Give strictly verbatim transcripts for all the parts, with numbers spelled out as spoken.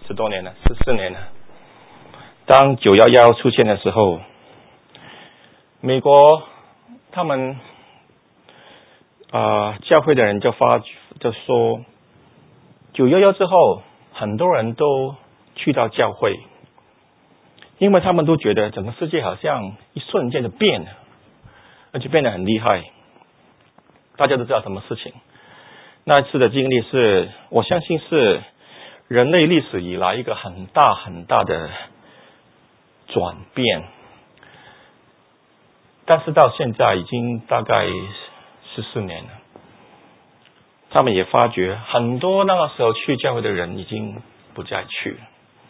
十多年了，十四年了。当九一一出现的时候，美国他们啊、呃、教会的人就发就说，九一一之后，很多人都去到教会，因为他们都觉得整个世界好像一瞬间就变了，而且变得很厉害。大家都知道什么事情？那一次的经历是，我相信是人类历史以来一个很大很大的转变。但是到现在已经大概十四年了，他们也发觉很多那个时候去教会的人已经不再去了。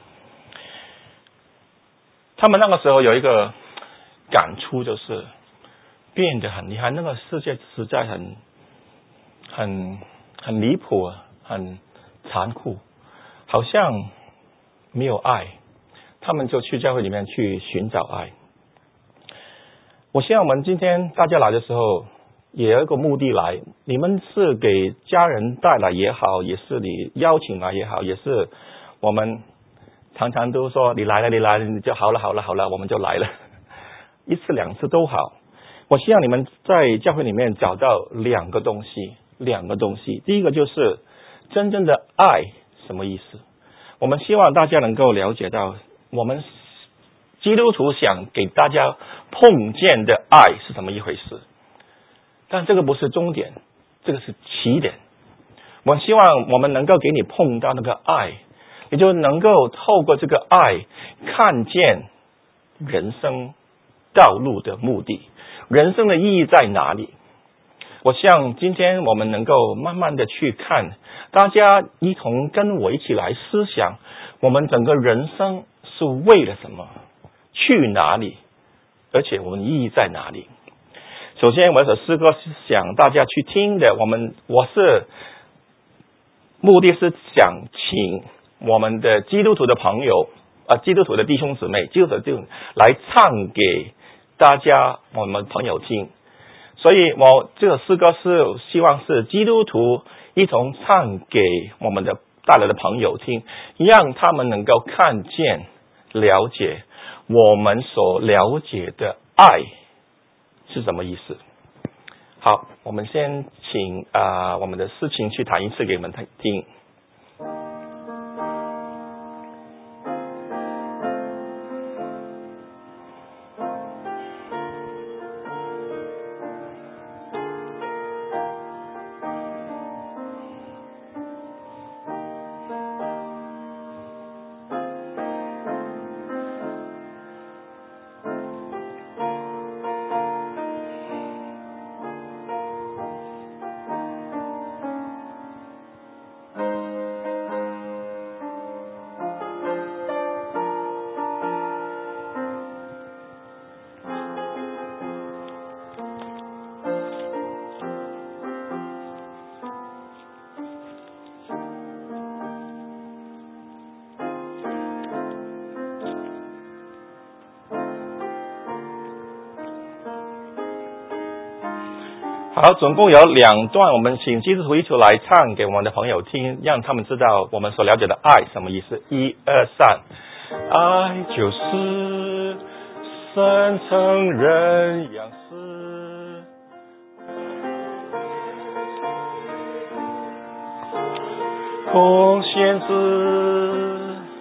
他们那个时候有一个感触，就是变得很厉害，那个世界实在很很很离谱，很残酷，好像没有爱。他们就去教会里面去寻找爱。我希望我们今天大家来的时候也有一个目的来，你们是给家人带来也好，也是你邀请来也好，也是我们常常都说你来了你来了你就好了好了好了，我们就来了，一次两次都好。我希望你们在教会里面找到两个东西，两个东西。第一个就是真正的爱什么意思？我们希望大家能够了解到，我们基督徒想给大家碰见的爱是怎么一回事。但这个不是终点，这个是起点。我希望我们能够给你碰到那个爱，你就能够透过这个爱看见人生道路的目的，人生的意义在哪里。我希望今天我们能够慢慢的去看，大家一同跟我一起来思想，我们整个人生是为了什么，去哪里，而且我们的意义在哪里。首先我的诗歌是想大家去听的，我们我是目的是想请我们的基督徒的朋友啊，基督徒的弟兄姊妹，基督徒的弟兄来唱给大家我们朋友听。所以我这个诗歌是希望是基督徒一同唱给我们的带来的朋友听，让他们能够看见了解我们所了解的爱是什么意思。好，我们先请啊、呃、我们的诗琴去弹一次给我们听。好，总共有两段，我们请基督徒一起来唱给我们的朋友听，让他们知道我们所了解的爱什么意思。一二三，爱就是神成人样式，奉献之，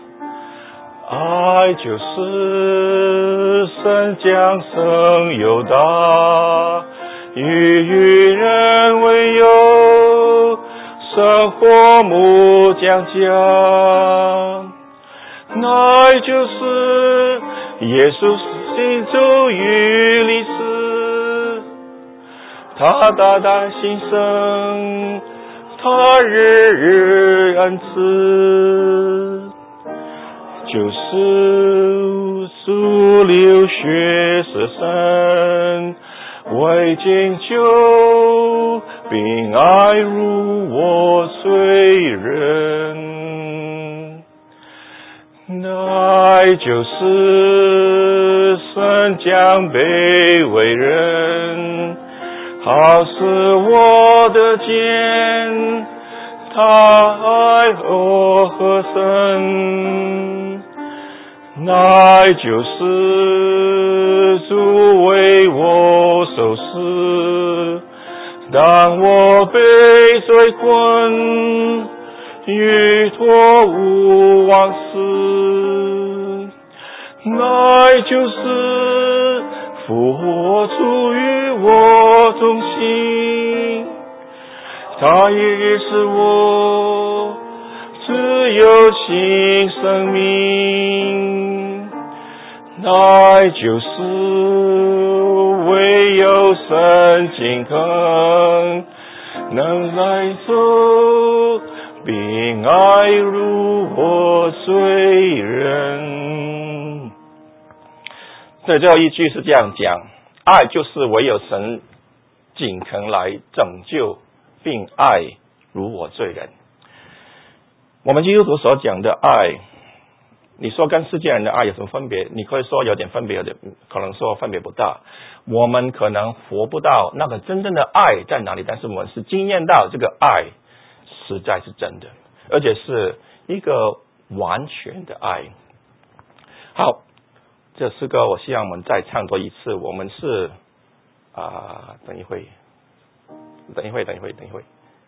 爱就是神将生有大，与与人为友，生活木匠匠，那就是耶稣心中与历史，他大胆心生，他日日恩慈，就是主流血色身，为拯救并爱入我罪人，爱就是神将卑微人，好使我的肩他爱我何深，乃就是主为我受死，当我被罪困，与脱无往事，乃就是复活主与我同行，他一日使我只有新生命，乃就是唯有神经肯能来走，并爱如我罪人。这最后一句是这样讲，爱就是唯有神仅肯来拯救，并爱如我罪人。我们基督徒所讲的爱，你说跟世界人的爱有什么分别？你可以说有点分别，有点可能说分别不大。我们可能活不到那个真正的爱在哪里，但是我们是经验到这个爱实在是真的，而且是一个完全的爱。好，这诗歌我希望我们再唱多一次。我们是啊、呃，等一会，等一会，等一会，等一会。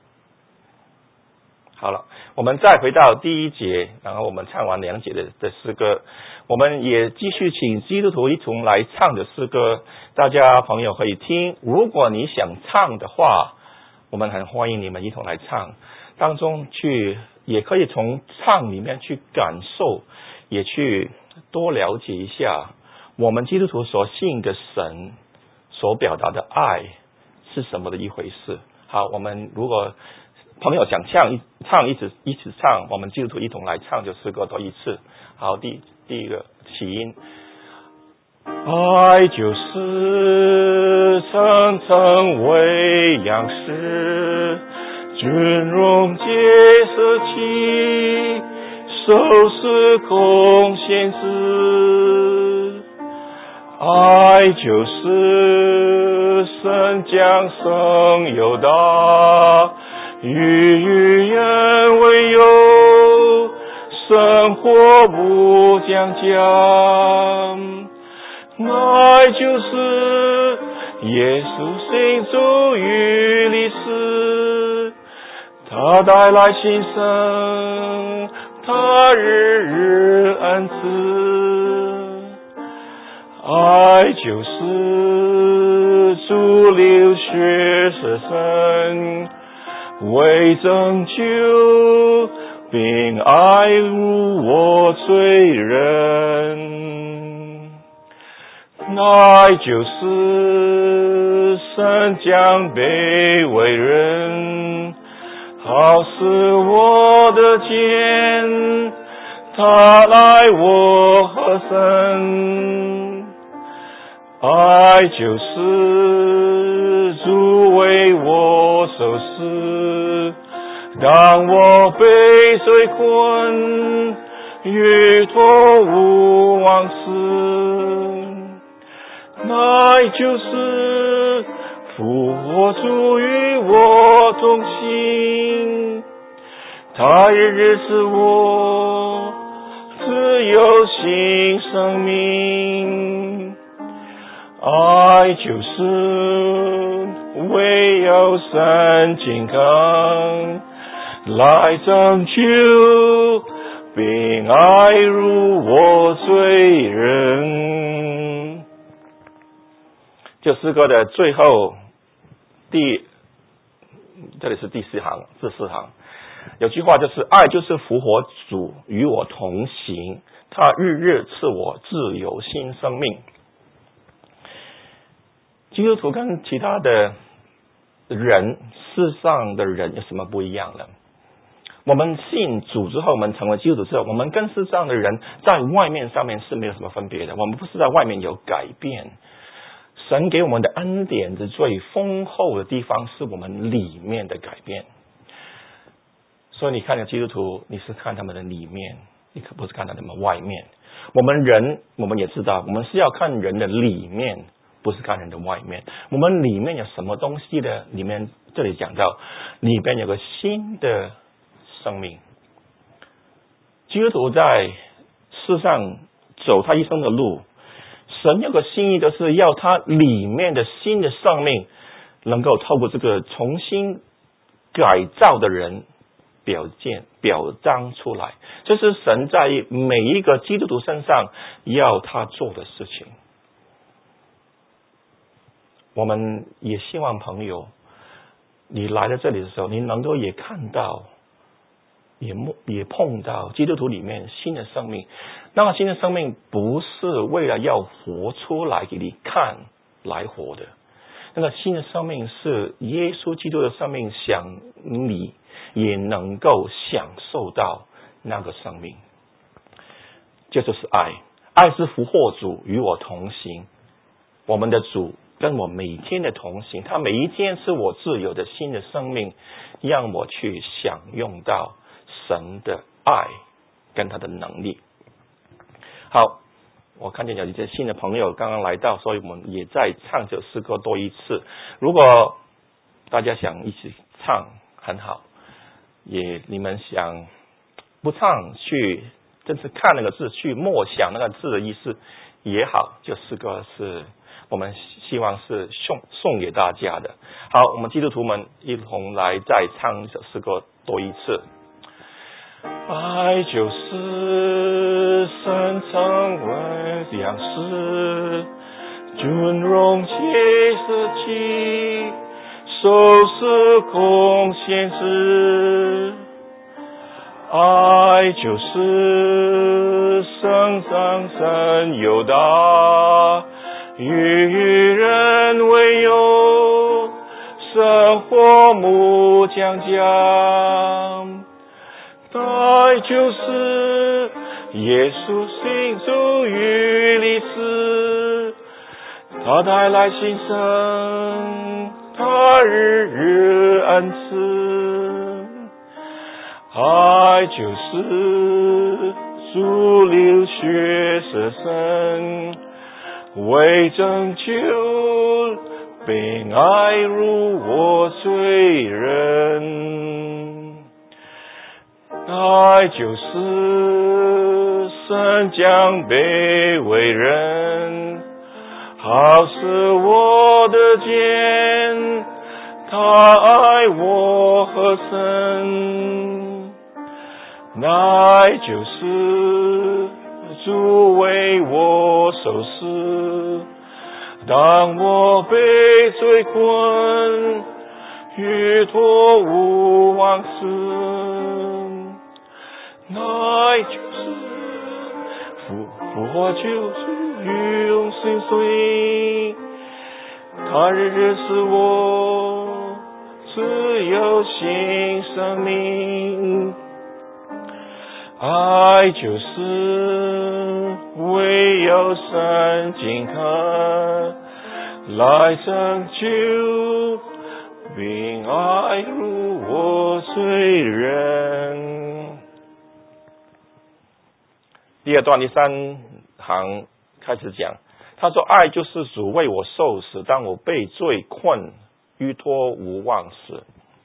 好了，我们再回到第一节，然后我们唱完两节的的诗歌，我们也继续请基督徒一同来唱的诗歌，大家朋友可以听。如果你想唱的话，我们很欢迎你们一同来唱，当中去也可以从唱里面去感受，也去多了解一下我们基督徒所信的神所表达的爱是什么的一回事。好，我们如果朋友想唱唱一直一起唱，我们基督徒一同来唱就诗歌多一次。好，第第一个起音，爱就是层层为样式，军容皆舍弃，受死空献之。爱就是神将生有大，与与人为友，生活不将将，乃就是耶稣信主与历史，他带来新生，他日日恩赐。爱就是主流血舍身，为拯救并爱如我罪人，乃就是神将卑微人，好使我的肩，他来我何身。爱就是主为我受死，当我被罪困，与脱无往事，乃就是复活主与我同行，他日日使我自有新生命。爱就是唯有神经肯来拯救，并爱如我罪人。这诗歌的最后第，这里是第四行，第四行有句话就是爱就是复活主与我同行，他日日赐我自由新生命。基督徒跟其他的人，世上的人有什么不一样呢？我们信主之后，我们成为基督徒之后，我们跟世上的人在外面上面是没有什么分别的。我们不是在外面有改变，神给我们的恩典的最丰厚的地方是我们里面的改变。所以你看的基督徒，你是看他们的里面，你可不是看他们外面。我们人，我们也知道，我们是要看人的里面，不是看人的外面。我们里面有什么东西的？里面这里讲到，里边有个新的生命。基督徒在世上走他一生的路，神有个心意，就是要他里面的新的生命能够透过这个重新改造的人表现表彰出来，这是神在每一个基督徒身上要他做的事情。我们也希望朋友，你来到这里的时候，你能够也看到，也也碰到基督徒里面新的生命。那个新的生命不是为了要活出来给你看来活的，那个新的生命是耶稣基督的生命，想你也能够享受到那个生命。这就是爱，爱是复活主与我同行，我们的主跟我每天的同行，他每一天是我自有的新的生命，让我去享用到神的爱跟他的能力。好，我看见有一些新的朋友刚刚来到，所以我们也在唱这首诗歌多一次。如果大家想一起唱很好，也你们想不唱去真是看那个字，去默想那个字的意思也好，这诗歌是我们希望是送送给大家的。好，我们基督徒们一同来再唱一首诗歌多一次。爱就是深层为粮食，尊荣皆舍己，受死贡献之。爱就是生上神有大，与人为友，生活木匠匠。爱就是耶稣心主与历史，他带来新生，他日日恩赐。爱就是主流血舍身，为拯救被爱入我罪人。爱就是神将卑微人，好使我的肩，他爱我何深。爱就是主为我受死，当我被罪困，欲脱无往事。爱就是复复活救赎与永生水，他日日使我自有新生命。爱就是唯有神经看来拯救，并爱入我罪人。第二段第三行开始讲，他说爱就是主为我受死，当我被罪困，欲脱无望时。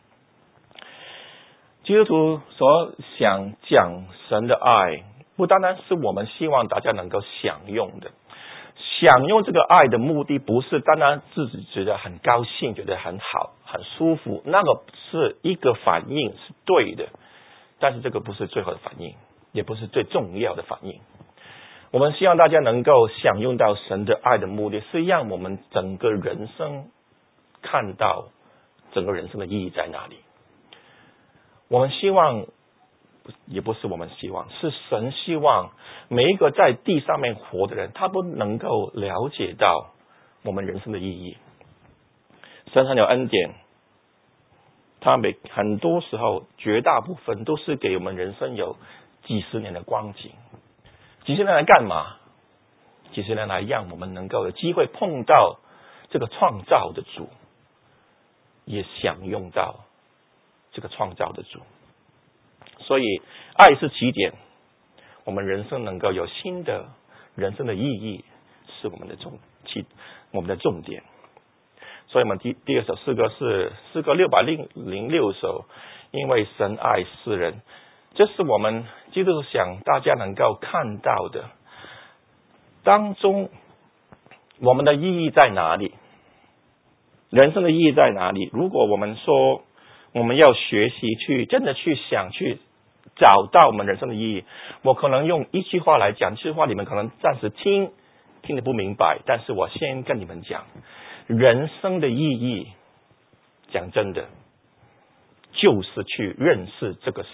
基督徒所想讲神的爱，不单单是我们希望大家能够享用的，享用这个爱的目的不是单单自己觉得很高兴，觉得很好很舒服，那个是一个反应，是对的，但是这个不是最后的反应，也不是最重要的反应。我们希望大家能够享用到神的爱的目的，是让我们整个人生看到整个人生的意义在哪里。我们希望，也不是我们希望，是神希望每一个在地上面活的人，他都能够了解到我们人生的意义。神很有恩典，他每很多时候绝大部分都是给我们人生有几十年的光景。几十年来干嘛？几十年来让我们能够有机会碰到这个创造的主，也享用到这个创造的主。所以爱是起点，我们人生能够有新的人生的意义，是我们的重起我们的重点。所以我们第第二首诗歌是诗歌六百零六首， 因为神爱世人。这是我们基督徒想大家能够看到的。当中我们的意义在哪里？人生的意义在哪里？如果我们说我们要学习去真的去想去找到我们人生的意义，我可能用一句话来讲，这句话你们可能暂时听听得不明白，但是我先跟你们讲，人生的意义讲真的就是去认识这个神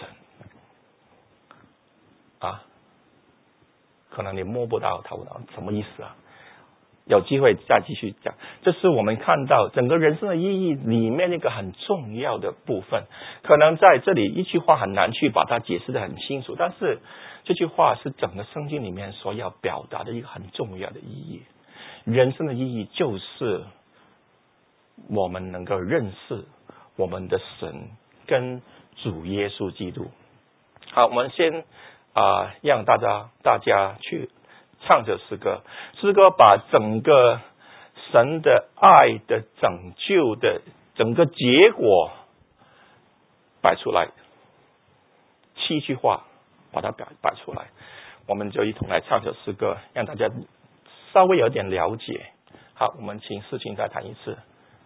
啊。可能你摸不到头脑，什么意思啊？有机会再继续讲。这是我们看到整个人生的意义里面一个很重要的部分。可能在这里一句话很难去把它解释得很清楚，但是这句话是整个圣经里面所要表达的一个很重要的意义。人生的意义就是我们能够认识我们的神跟主耶稣基督。好，我们先啊、呃，让大家大家去唱这诗歌。诗歌把整个神的爱的拯救的整个结果摆出来，七句话把它摆摆出来，我们就一同来唱这诗歌，让大家稍微有点了解。好，我们请世琴再弹一次。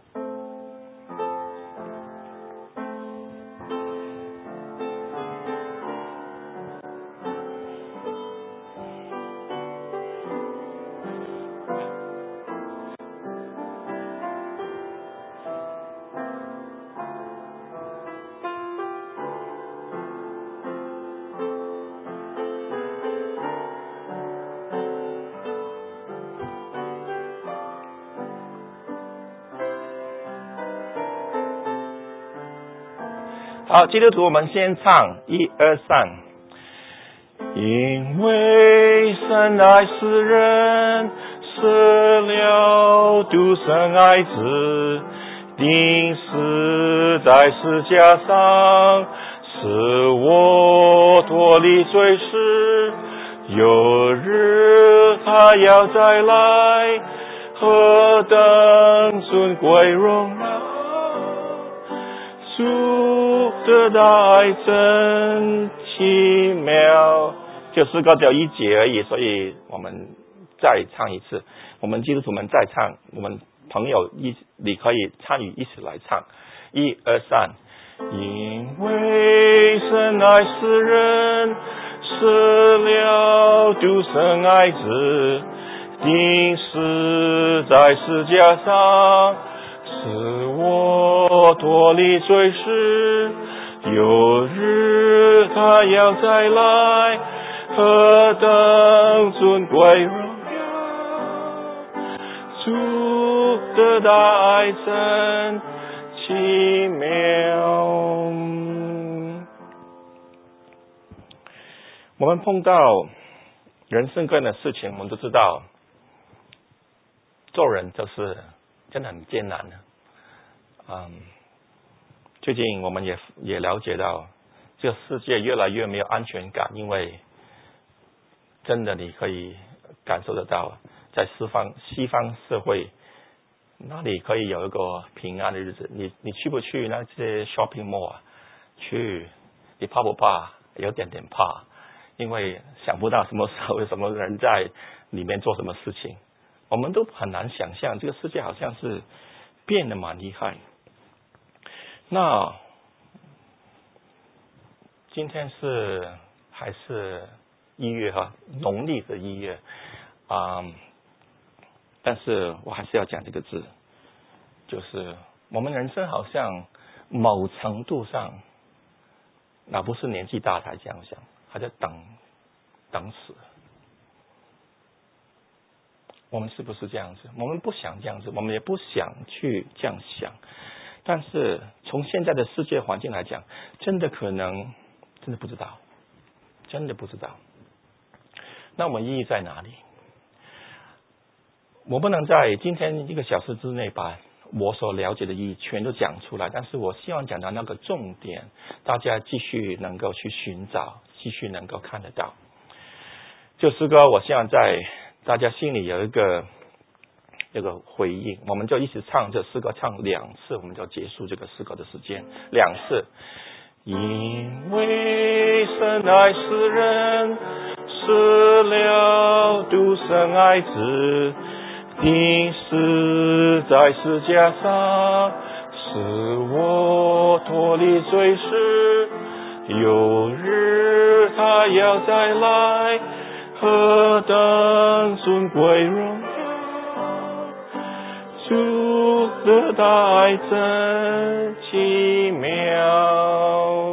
好，基督徒，我们先唱一二三。因为神爱世人，舍了独生爱子，钉死在十字架上，使我脱离罪世。有日他要再来，何等尊贵荣耀，主的大爱真奇妙。这诗歌只有一节而已，所以我们再唱一次。我们基督徒们再唱，我们朋友一你可以参与一起来唱。一二三。因为神爱世人，舍了独生爱子，钉死在十字架上，使我脱离罪世。有日他要再来，何等尊贵荣耀，主的大爱真奇妙。我们碰到人生各样的事情，我们都知道做人就是真的很艰难的。嗯，最近我们也也了解到，这个世界越来越没有安全感，因为真的你可以感受得到，在西方西方社会，哪里可以有一个平安的日子？你你去不去那些 shopping mall 啊？去，你怕不怕？有点点怕，因为想不到什么时候有什么人在里面做什么事情，我们都很难想象，这个世界好像是变得蛮厉害。那今天是还是一月哈，农历的一月啊、嗯，但是我还是要讲这个字，就是我们人生好像某程度上，那不是年纪大才这样想，还在等等死。我们是不是这样子？我们不想这样子，我们也不想去这样想。但是从现在的世界环境来讲，真的可能真的不知道，真的不知道。那我们意义在哪里？我不能在今天一个小时之内把我所了解的意义全都讲出来，但是我希望讲到那个重点，大家继续能够去寻找，继续能够看得到。这诗歌我希望在大家心里有一个这个回应，我们就一起唱这诗歌，唱两次，我们就结束这个诗歌的时间。两次， 因为神爱世人，死了独生爱子，钉死在十字架上，使我脱离罪世。有日他要再来，何等尊贵荣耀！主的大爱真奇妙，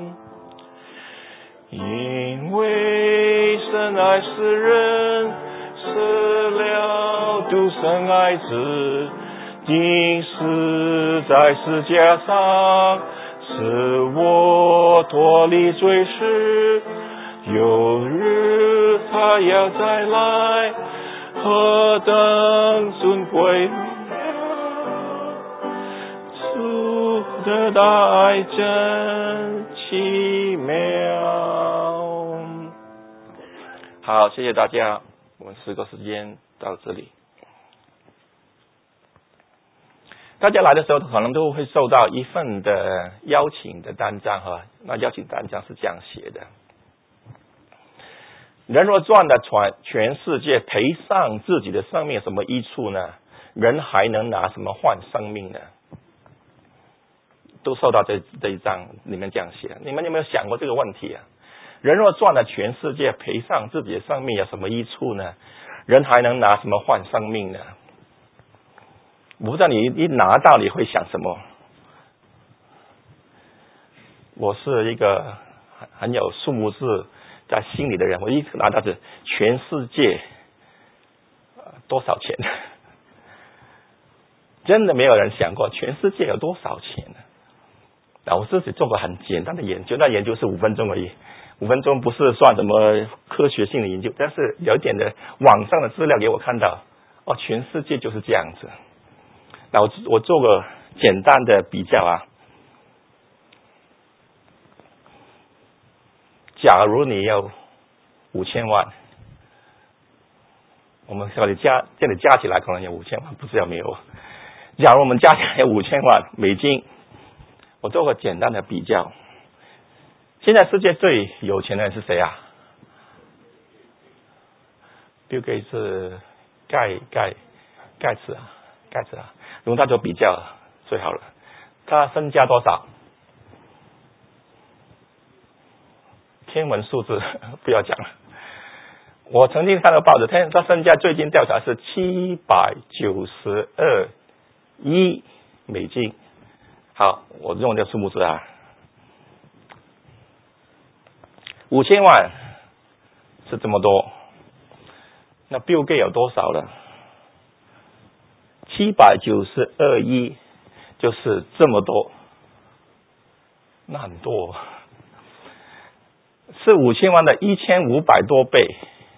因为神爱世人，死了独生爱子，钉死在十字架上，使我脱离罪世。有日他要再来，何等尊贵荣耀！主的大爱真奇妙。好，谢谢大家，我们诗歌时间到这里。大家来的时候可能都会收到一份的邀请的单张哈，那邀请单张是这样写的：人若赚了全世界，赔上自己的生命，有什么益处呢？人还能拿什么换生命呢？都收到这这一章里面这样写。你们有没有想过这个问题啊？人若赚了全世界，赔上自己的生命，有什么益处呢？人还能拿什么换生命呢？我不知道你一拿到你会想什么。我是一个很有数目字在心里的人，我一拿到是全世界、呃、多少钱？真的没有人想过全世界有多少钱呢？那我自己做过很简单的研究，那研究是五分钟而已，五分钟不是算什么科学性的研究，但是有一点的网上的资料给我看到，哦，全世界就是这样子。那我我做个简单的比较啊，假如你有五千万，我们这里加这里加起来可能有五千万，不知道没有。假如我们加起来有五千万美金，我做个简单的比较。现在世界最有钱的人是谁啊？ Bill Gates 是盖盖盖茨啊，盖茨啊，用他做比较最好了。他身家多少？天文数字不要讲了。我曾经看到报纸，他他身价最近调查是七百九十二亿美金。好，我用这个数目字啊，五千万是这么多。那 Bill Gates 有多少了？七百九十二亿，就是这么多，那很多，是五千万的一千五百多倍，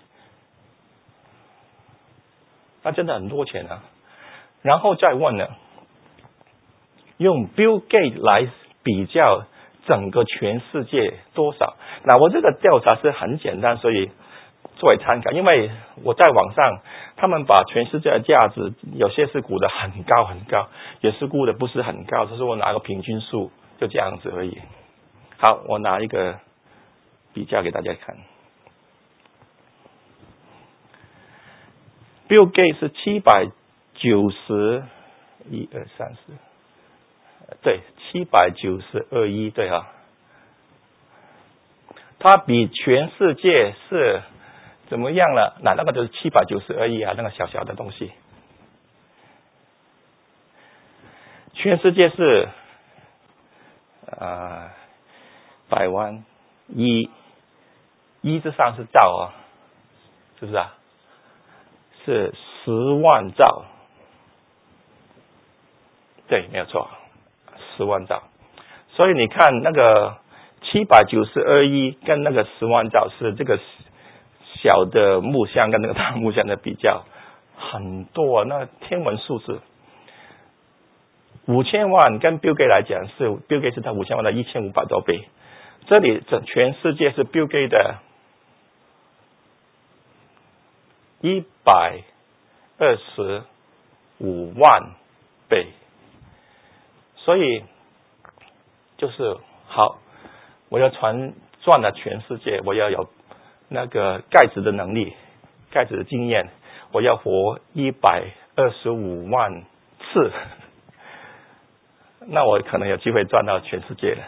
那真的很多钱啊。然后再问呢，用 Bill Gates 来比较整个全世界多少？那我这个调查是很简单，所以作为参考，因为我在网上，他们把全世界的价值，有些是估得很高很高，也是估得不是很高，就是我拿个平均数，就这样子而已。好，我拿一个比较给大家看。Bill Gates 是七百九十，一二三四，对，七百九十二亿，对啊，它比全世界是怎么样了？那那个就是七百九十二亿啊，那个小小的东西。全世界是呃百万亿，一之上是兆啊，是不是啊？是十万兆，对，没有错，十万兆。所以你看那个七百九十二亿跟那个十万兆是这个小的木箱跟那个大木箱的比较，很多、啊、那天文数字。五千万跟 Bill Gates 来讲是 Bill Gates 是他五千万的一千五百多倍，这里整全世界是 Bill Gates 的一百二十五万倍，所以就是好， 我要传转了全世界，我要有那个盖子的能力，盖子的经验，我要活一百二十五万次，那我可能有机会赚到全世界了。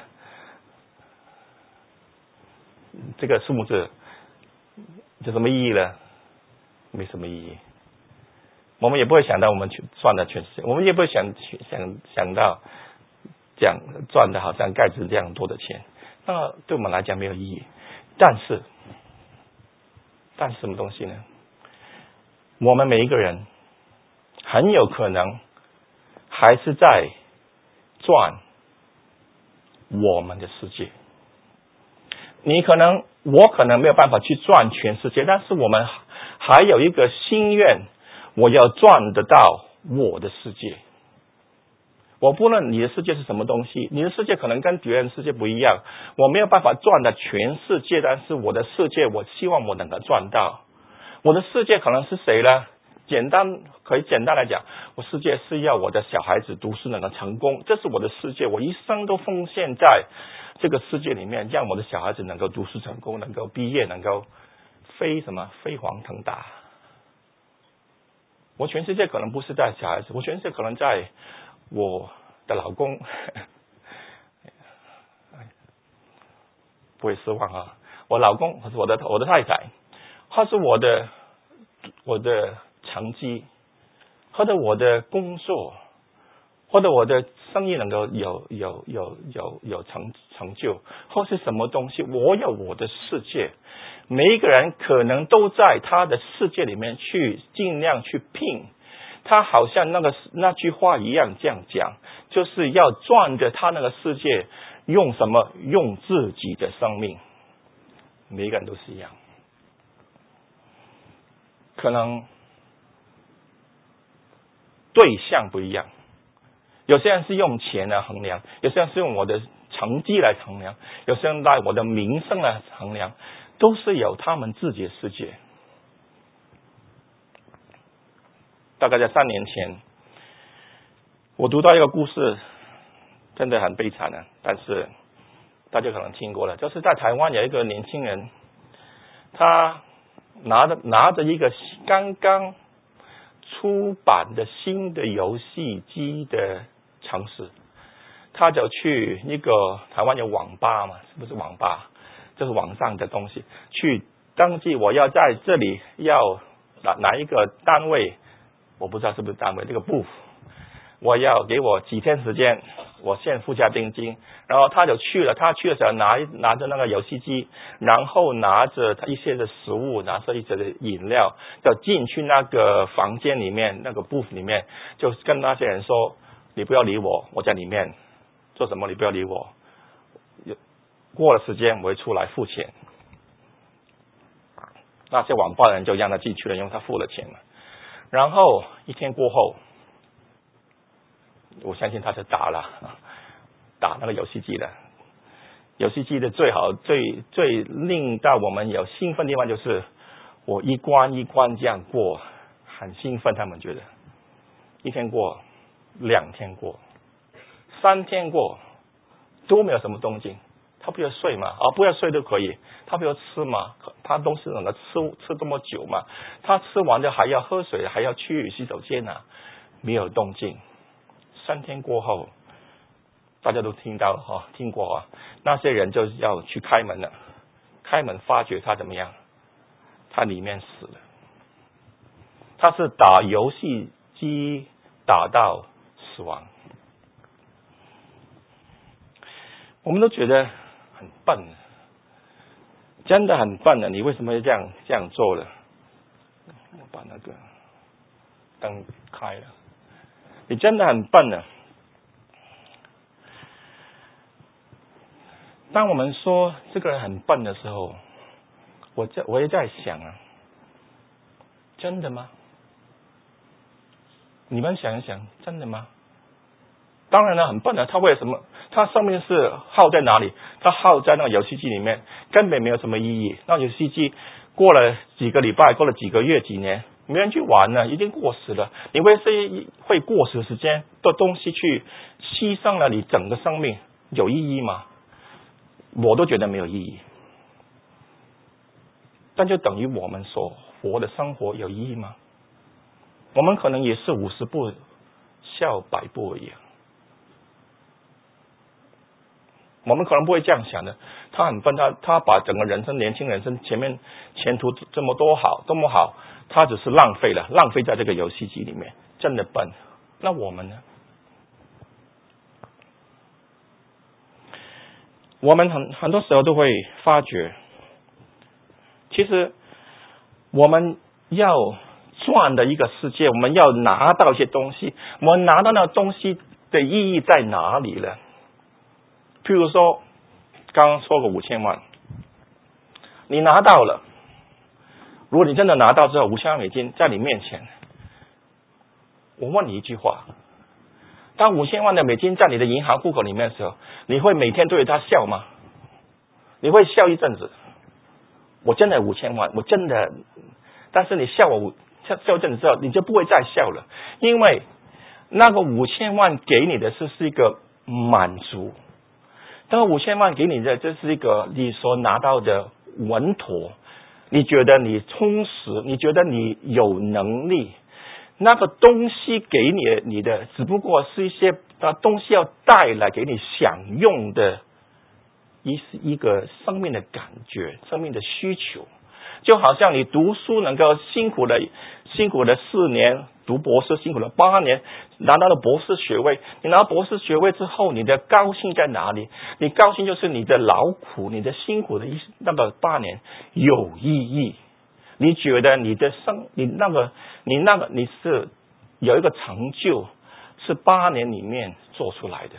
这个数目字有什么意义呢？没什么意义。我们也不会想到我们去赚了全世界，我们也不会想想想到这样赚的好像盖子这样多的钱，那对我们来讲没有意义。但是，但是什么东西呢？我们每一个人很有可能还是在赚我们的世界。你可能，我可能没有办法去赚全世界，但是我们还有一个心愿，我要赚得到我的世界。我不论你的世界是什么东西，你的世界可能跟别人世界不一样，我没有办法赚到全世界，但是我的世界我希望我能够赚到。我的世界可能是谁呢？简单可以简单来讲，我世界是要我的小孩子读书能够成功，这是我的世界，我一生都奉献在这个世界里面，让我的小孩子能够读书成功，能够毕业，能够飞什么飞黄腾达。我全世界可能不是在小孩子，我全世界可能在我的老公，不会失望啊！我老公或是我的我的太太，或是我的我的成绩，或者我的工作，或者我的生意能够有有有有有成成就，或是什么东西，我有我的世界。每一个人可能都在他的世界里面去尽量去拼。他好像那个那句话一样这样讲，就是要赚着他那个世界，用什么？用自己的生命。每一个人都是一样，可能对象不一样。有些人是用钱来衡量，有些人是用我的成绩来衡量，有些人拿我的名声来衡量，都是有他们自己的世界。大概在三年前，我读到一个故事，真的很悲惨的，但是大家可能听过了，就是在台湾有一个年轻人，他拿着拿着一个刚刚出版的新的游戏机的程式，他就去一个台湾有网吧嘛，是不是网吧？就是网上的东西，去登记我要在这里要哪哪一个单位。我不知道是不是单位这个booth，我要给我几天时间，我先付下定金，然后他就去了。他去的时候拿拿着那个游戏机，然后拿着他一些的食物，拿着一些的饮料，就进去那个房间里面，那个booth里面，就跟那些人说：“你不要理我，我在里面做什么？你不要理我。过了时间我会出来付钱。”那些网吧的人就让他进去了，因为他付了钱嘛。然后一天过后，我相信他是打了打那个游戏机的。游戏机的最好最最令到我们有兴奋的地方就是，我一关一关这样过，很兴奋。他们觉得一天过，两天过，三天过，都没有什么动静。他不要睡嘛？啊，不要睡都可以。他不要吃嘛？他东西能够吃吃这么久嘛？他吃完了还要喝水，还要去洗手间啊，没有动静。三天过后，大家都听到哈、哦，听过啊，那些人就要去开门了。开门发觉他怎么样？他里面死了。他是打游戏机打到死亡。我们都觉得很笨，真的很笨的。你为什么要这样这样做了？我把那个灯开了。你真的很笨的。当我们说这个人很笨的时候，我在我也在想啊，真的吗？你们想一想，真的吗？当然了，很笨的。他为什么？他上面是耗在哪里？他耗在那个游戏机里面，根本没有什么意义。那游戏机过了几个礼拜，过了几个月、几年，没人去玩了，已经过时了。你为是会过时的时间的东西去牺牲了你整个生命，有意义吗？ 我都觉得没有意义。但就等于我们所活的生活有意义吗？我们可能也是五十步笑百步而已。我们可能不会这样想的，他很笨，他他把整个人生年轻人生前面前途这么多好这么好，他只是浪费了，浪费在这个游戏机里面，真的笨。那我们呢？我们很很多时候都会发觉，其实我们要赚的一个世界，我们要拿到一些东西，我们拿到那东西的意义在哪里呢？譬如说，刚刚说过五千万，你拿到了，如果你真的拿到之后五千万美金在你面前，我问你一句话：当五千万的美金在你的银行户口里面的时候，你会每天对他笑吗？你会笑一阵子。我真的五千万，我真的，但是你笑我笑笑一阵子之后，你就不会再笑了，因为那个五千万给你的是是一个满足。当五千万给你的，这是一个你所拿到的稳妥，你觉得你充实，你觉得你有能力，那个东西给你你的只不过是一些啊东西要带来给你享用的一一个生命的感觉，生命的需求。就好像你读书能够辛苦的辛苦的四年读博士，辛苦了八年拿到了博士学位，你拿到博士学位之后，你的高兴在哪里？你高兴就是你的劳苦，你的辛苦的那个八年有意义，你觉得你的生你那个你那个你是有一个成就，是八年里面做出来的。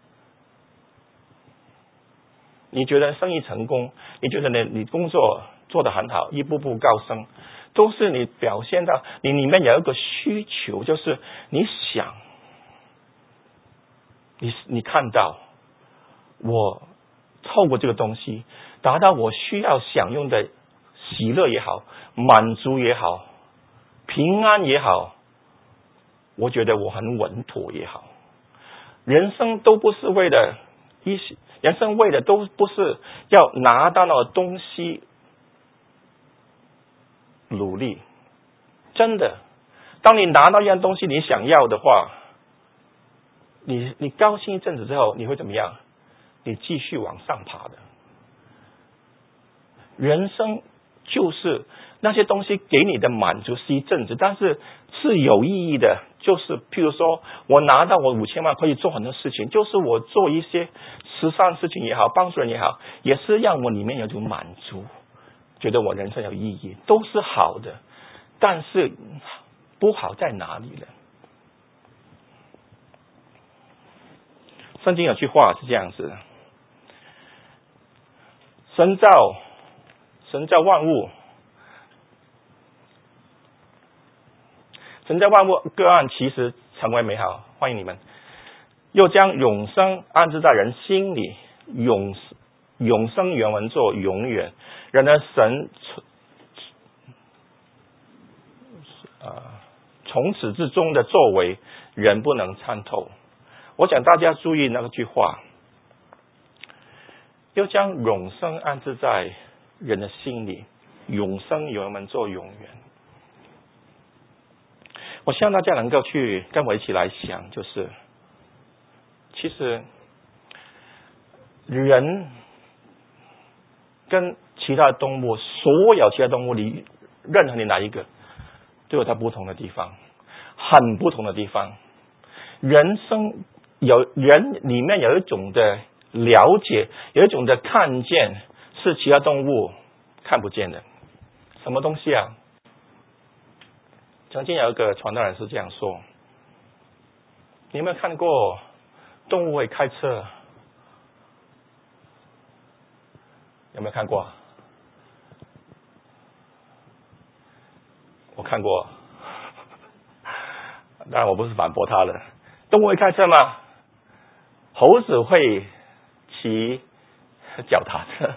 你觉得生意成功，你觉得你你工作做得很好，一步步高升，都是你表现到你里面有一个需求，就是你想，你你看到我透过这个东西达到我需要享用的喜乐也好，满足也好，平安也好，我觉得我很稳妥也好。人生都不是为了一些人生为的都不是要拿到那个东西努力，真的，当你拿到一样东西你想要的话，你你高兴一阵子之后，你会怎么样？你继续往上爬的。人生就是那些东西给你的满足是一阵子，但是是有意义的。就是譬如说我拿到我五千万可以做很多事情，就是我做一些慈善事情也好，帮助人也好，也是让我里面有种满足，觉得我人生有意义，都是好的。但是不好在哪里呢？圣经有句话是这样子的：神造神造万物，神造万物各按其时成为美好。欢迎你们。又将永生安置在人心里，永永生原文作永远。然而神呃从始至终的作为，人不能参透。我想大家注意那个句话，又将永生安置在人的心里，永生原文作永远。我希望大家能够去跟我一起来想，就是其实人跟其他动物，所有其他动物里任何你哪一个都有它不同的地方，很不同的地方。人生有人里面有一种的了解，有一种的看见，是其他动物看不见的。什么东西啊？曾经有一个传道人是这样说：你有没有看过动物会开车？有没有看过？我看过，当然我不是反驳他了。动物会开车吗？猴子会骑脚踏车，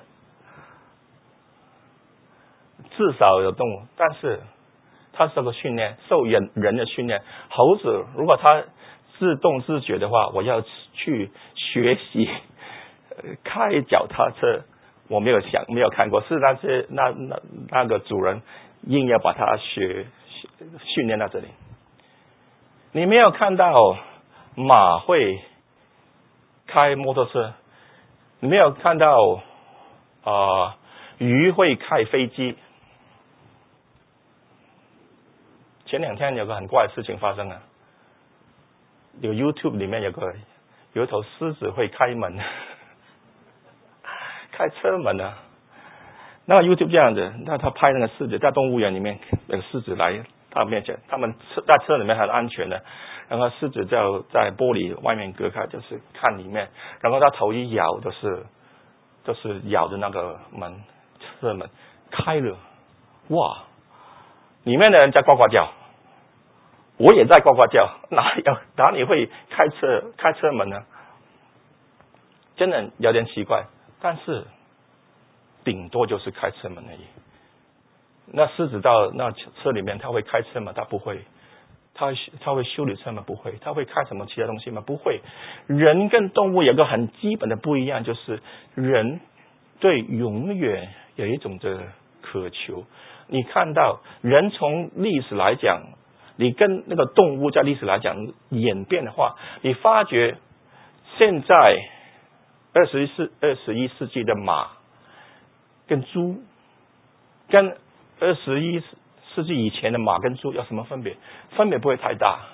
至少有动物，但是它受过训练，受人人的训练。猴子如果它自动自觉的话，我要去学习开脚踏车，我没有想没有看过，是那些那那那个主人硬要把他学训练到这里。你没有看到马会开摩托车，你没有看到啊、呃、鱼会开飞机。前两天有个很怪的事情发生了，有 YouTube 里面有个有一头狮子会开门，开车门啊。那个 YouTube 这样子，那他拍那个狮子在动物园里面，那个狮子来他面前，他们在车里面很安全的，然后狮子就在玻璃外面隔开，就是看里面，然后他头一摇，就是就是咬着那个门，车门开了，哇！里面的人在呱呱叫，我也在呱呱叫，哪有哪里会开车开车门呢？真的有点奇怪，但是顶多就是开车门而已。那狮子到那车里面，他会开车吗？他不会。他他会修理车吗？不会。他会开什么其他东西吗？不会。人跟动物有个很基本的不一样，就是人对永远有一种的渴求。你看到人从历史来讲，你跟那个动物在历史来讲演变的话，你发觉现在二十一世二十一世纪的马跟猪，跟二十一世纪以前的马跟猪有什么分别？分别不会太大，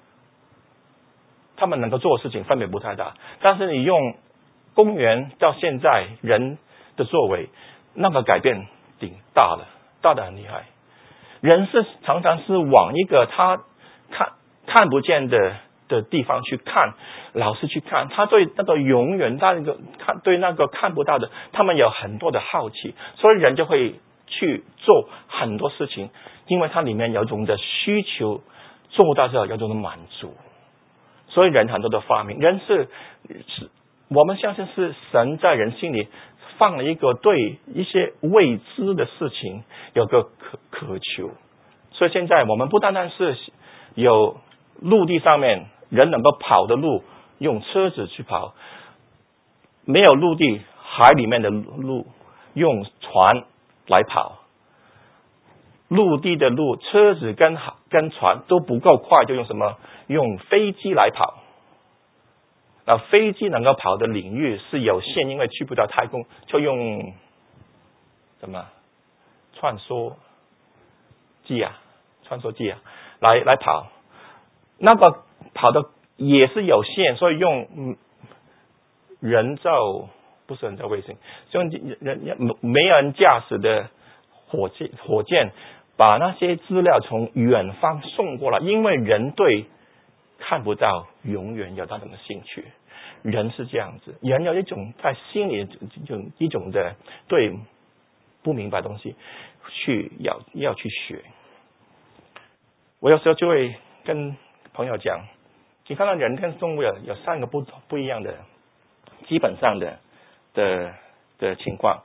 他们能够做的事情分别不太大。但是你用公元到现在人的作为，那个改变顶大了，大得很厉害。人是常常是往一个他看看不见的的地方去看，老是去看，他对那个永远，他那个看对那个看不到的，他们有很多的好奇，所以人就会去做很多事情，因为它里面有一种的需求，做到之后有一种的满足，所以人很多的发明，人是是我们相信是神在人心里放了一个对一些未知的事情有个渴渴求，所以现在我们不单单是有陆地上面人能够跑的路，用车子去跑，没有陆地海里面的路用船来跑，陆地的路车子跟跟船都不够快，就用什么？用飞机来跑。那飞机能够跑的领域是有限，因为去不到太空，就用什么穿梭机啊，穿梭机啊来来跑。那个跑的也是有限，所以用人造不是人造卫星，用人没人驾驶的火箭火箭把那些资料从远方送过来，因为人对看不到永远有那种的兴趣。人是这样子，人有一种在心里有一种的对不明白东西去要要去学。我有时候就会跟朋友讲，你看到人跟动物有有三个不不一样的基本上的的的情况。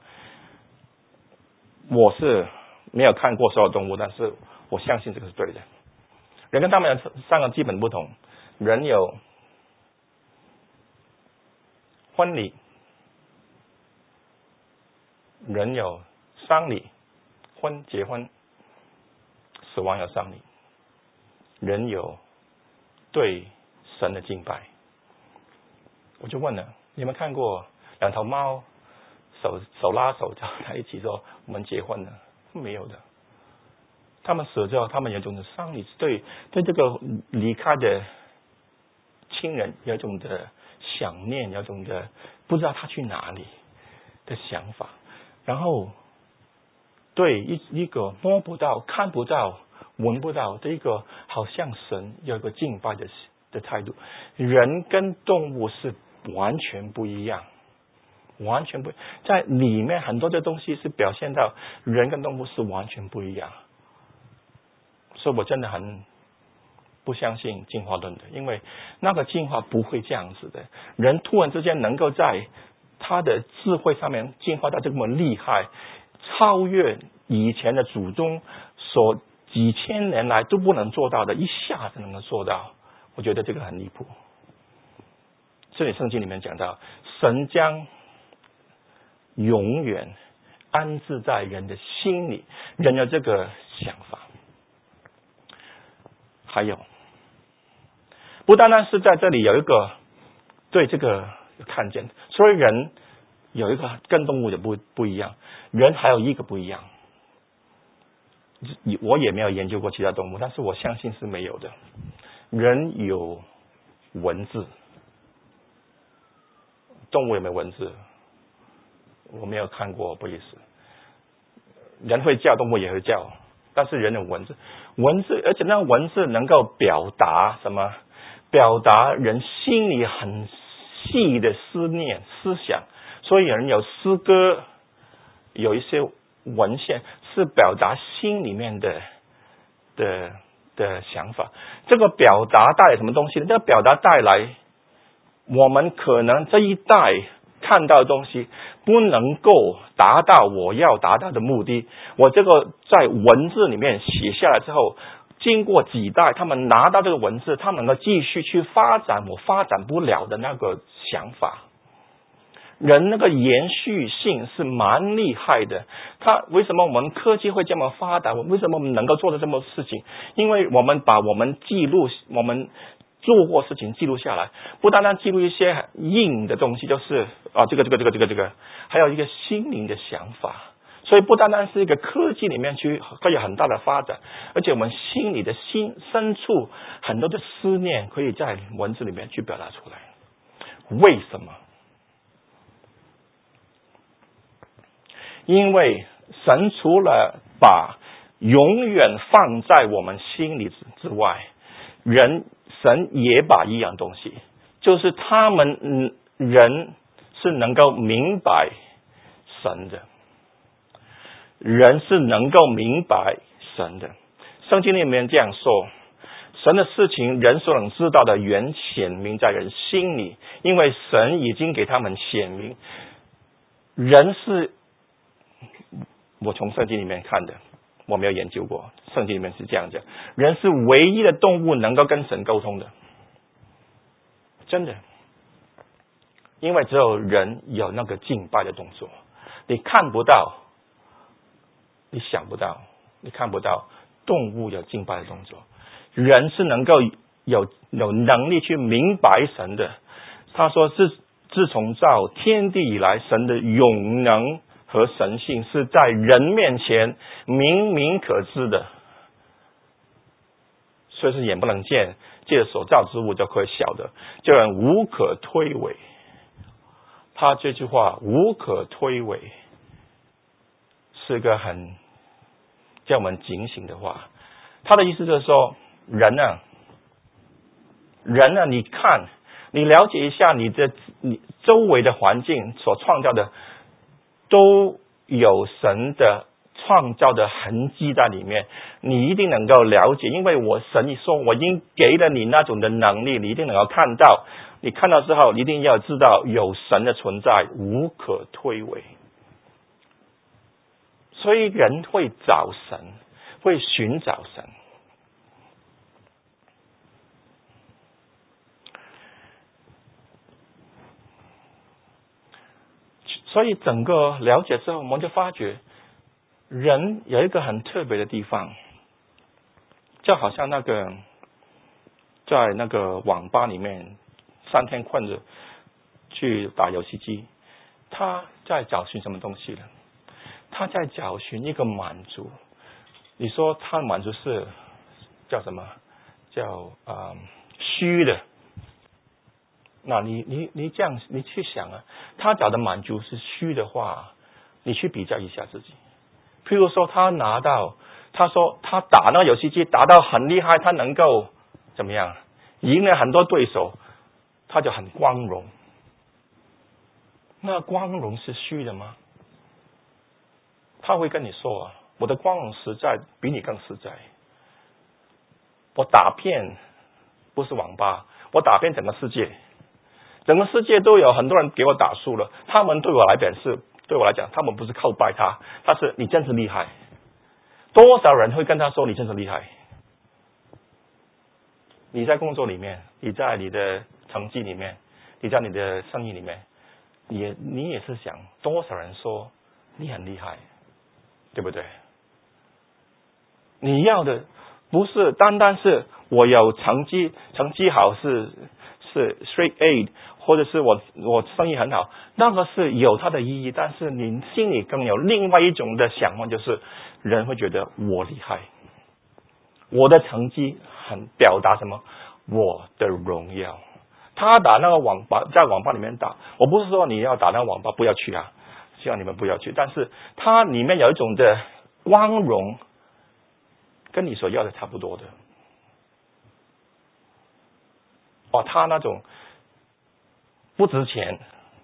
我是没有看过所有动物，但是我相信这个是对的。人跟他们有三个基本不同，人有婚礼，人有丧礼，婚结婚，死亡有丧礼，人有对神的敬拜。我就问了，你们看过两头猫手手拉手在一起说我们结婚了？没有的。他们死了之后，他们有一种的丧礼，对对这个离开的亲人有一种的想念，有一种的不知道他去哪里的想法，然后对一一个摸不到、看不到、闻不到的一个好像神有一个敬拜的的态度。人跟动物是完全不一样，完全不在里面很多的东西是表现到人跟动物是完全不一样。所以我真的很不相信进化论的，因为那个进化不会这样子的。人突然之间能够在他的智慧上面进化到这么厉害，超越以前的祖宗所几千年来都不能做到的，一下子能够做到，我觉得这个很离谱。这里圣经里面讲到，神将永远安置在人的心里，人有这个想法。还有，不单单是在这里有一个对这个看见，所以人有一个跟动物的不不一样，人还有一个不一样。我也没有研究过其他动物，但是我相信是没有的。人有文字，动物有没有文字？我没有看过，不好意思。人会叫，动物也会叫，但是人有文字，文字，而且那文字能够表达什么？表达人心里很细的思念、思想。所以人有诗歌，有一些文献是表达心里面的的的想法。这个表达带来什么东西呢？这个表达带来我们可能这一代看到的东西不能够达到我要达到的目的。我这个在文字里面写下来之后，经过几代，他们拿到这个文字，他们能够继续去发展我发展不了的那个想法。人那个延续性是蛮厉害的。他为什么我们科技会这么发达？为什么我们能够做的这么事情？因为我们把我们记录，我们做过事情记录下来，不单单记录一些硬的东西，就是啊这个这个这个这个这个，还有一个心灵的想法。所以不单单是一个科技里面去会有很大的发展，而且我们心里的心深处很多的思念可以在文字里面去表达出来。为什么？因为神除了把永远放在我们心里之外，人神也把一样东西，就是他们人是能够明白神的，人是能够明白神的。圣经里面这样说，神的事情人所能知道的原显明在人心里，因为神已经给他们显明。人是我从圣经里面看的，我没有研究过，圣经里面是这样讲，人是唯一的动物能够跟神沟通的，真的。因为只有人有那个敬拜的动作，你看不到，你想不到，你看不到动物有敬拜的动作，人是能够有有能力去明白神的。他说自自从造天地以来，神的永能和神性是在人面前明明可知的，所以是眼不能见，借着所造之物就可以晓得，就人无可推诿。他这句话无可推诿是个很叫我们警醒的话。他的意思就是说，人啊人啊你看，你了解一下你的你周围的环境所创造的都有神的创造的痕迹在里面，你一定能够了解。因为我神你说我已经给了你那种的能力，你一定能够看到，你看到之后一定要知道有神的存在，无可推诿。所以人会找神，会寻找神。所以整个了解之后，我们就发觉人有一个很特别的地方，就好像那个在那个网吧里面三天困着去打游戏机，他在找寻什么东西呢？他在找寻一个满足。你说他的满足是叫什么？叫呃虚的。那你你你这样你去想啊，他找的满足是虚的话，你去比较一下自己。譬如说他拿到，他说他打那个游戏机打到很厉害，他能够怎么样赢了很多对手，他就很光荣。那光荣是虚的吗？他会跟你说啊，我的光荣实在比你更实在。我打遍不是网吧，我打遍整个世界。整个世界都有很多人给我打输了，他们对我来讲是对我来讲，他们不是叩拜他，他是你真是厉害。多少人会跟他说你真是厉害？你在工作里面，你在你的成绩里面，你在你的生意里面， 也你也是想，多少人说你很厉害，对不对？你要的不是单单是我有成绩，成绩好是是 straight A， 或者是我我生意很好，那个是有它的意义。但是你心里更有另外一种的想法，就是人会觉得我厉害，我的成绩很表达什么？我的荣耀。他打那个网吧，在网吧里面打，我不是说你要打那个网吧不要去啊，希望你们不要去。但是它里面有一种的光荣，跟你所要的差不多的。哦，他那种不值钱，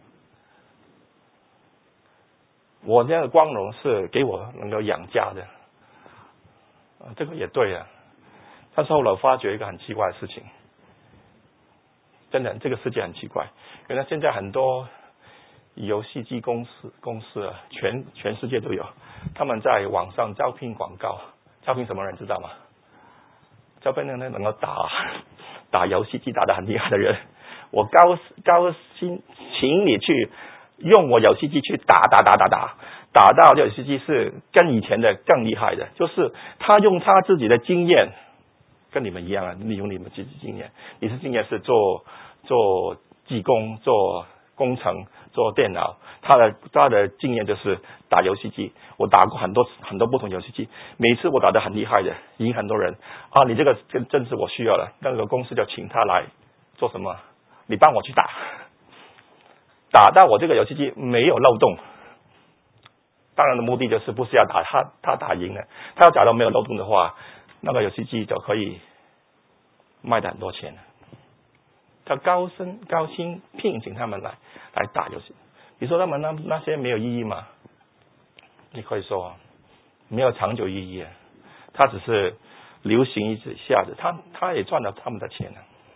我这样的光荣是给我能够养家的，啊，这个也对啊。但是后来发觉一个很奇怪的事情，真的，这个世界很奇怪。原来现在很多游戏机公司公司啊，全全世界都有，他们在网上招聘广告，招聘什么人知道吗？招聘那那能够打打游戏机打得很厉害的人，我高高薪请你去用我游戏机去打打打打打，打到这游戏机是跟以前的更厉害的，就是他用他自己的经验。跟你们一样啊，利用你们自己经验。你是经验是做做技工、做工程、做电脑，他的他的经验就是打游戏机。我打过很多很多不同游戏机，每次我打得很厉害的，赢很多人啊！你这个正正是我需要的，那个公司就请他来做什么？你帮我去打，打到我这个游戏机没有漏洞。当然的目的就是不是要打他他打赢了，他要打到没有漏洞的话。那个游戏机就可以卖得很多钱，他高薪高薪聘请他们来来打游戏。你说他们那那些没有意义吗？你可以说没有长久意义，他只是流行一下子，他他也赚了他们的钱了，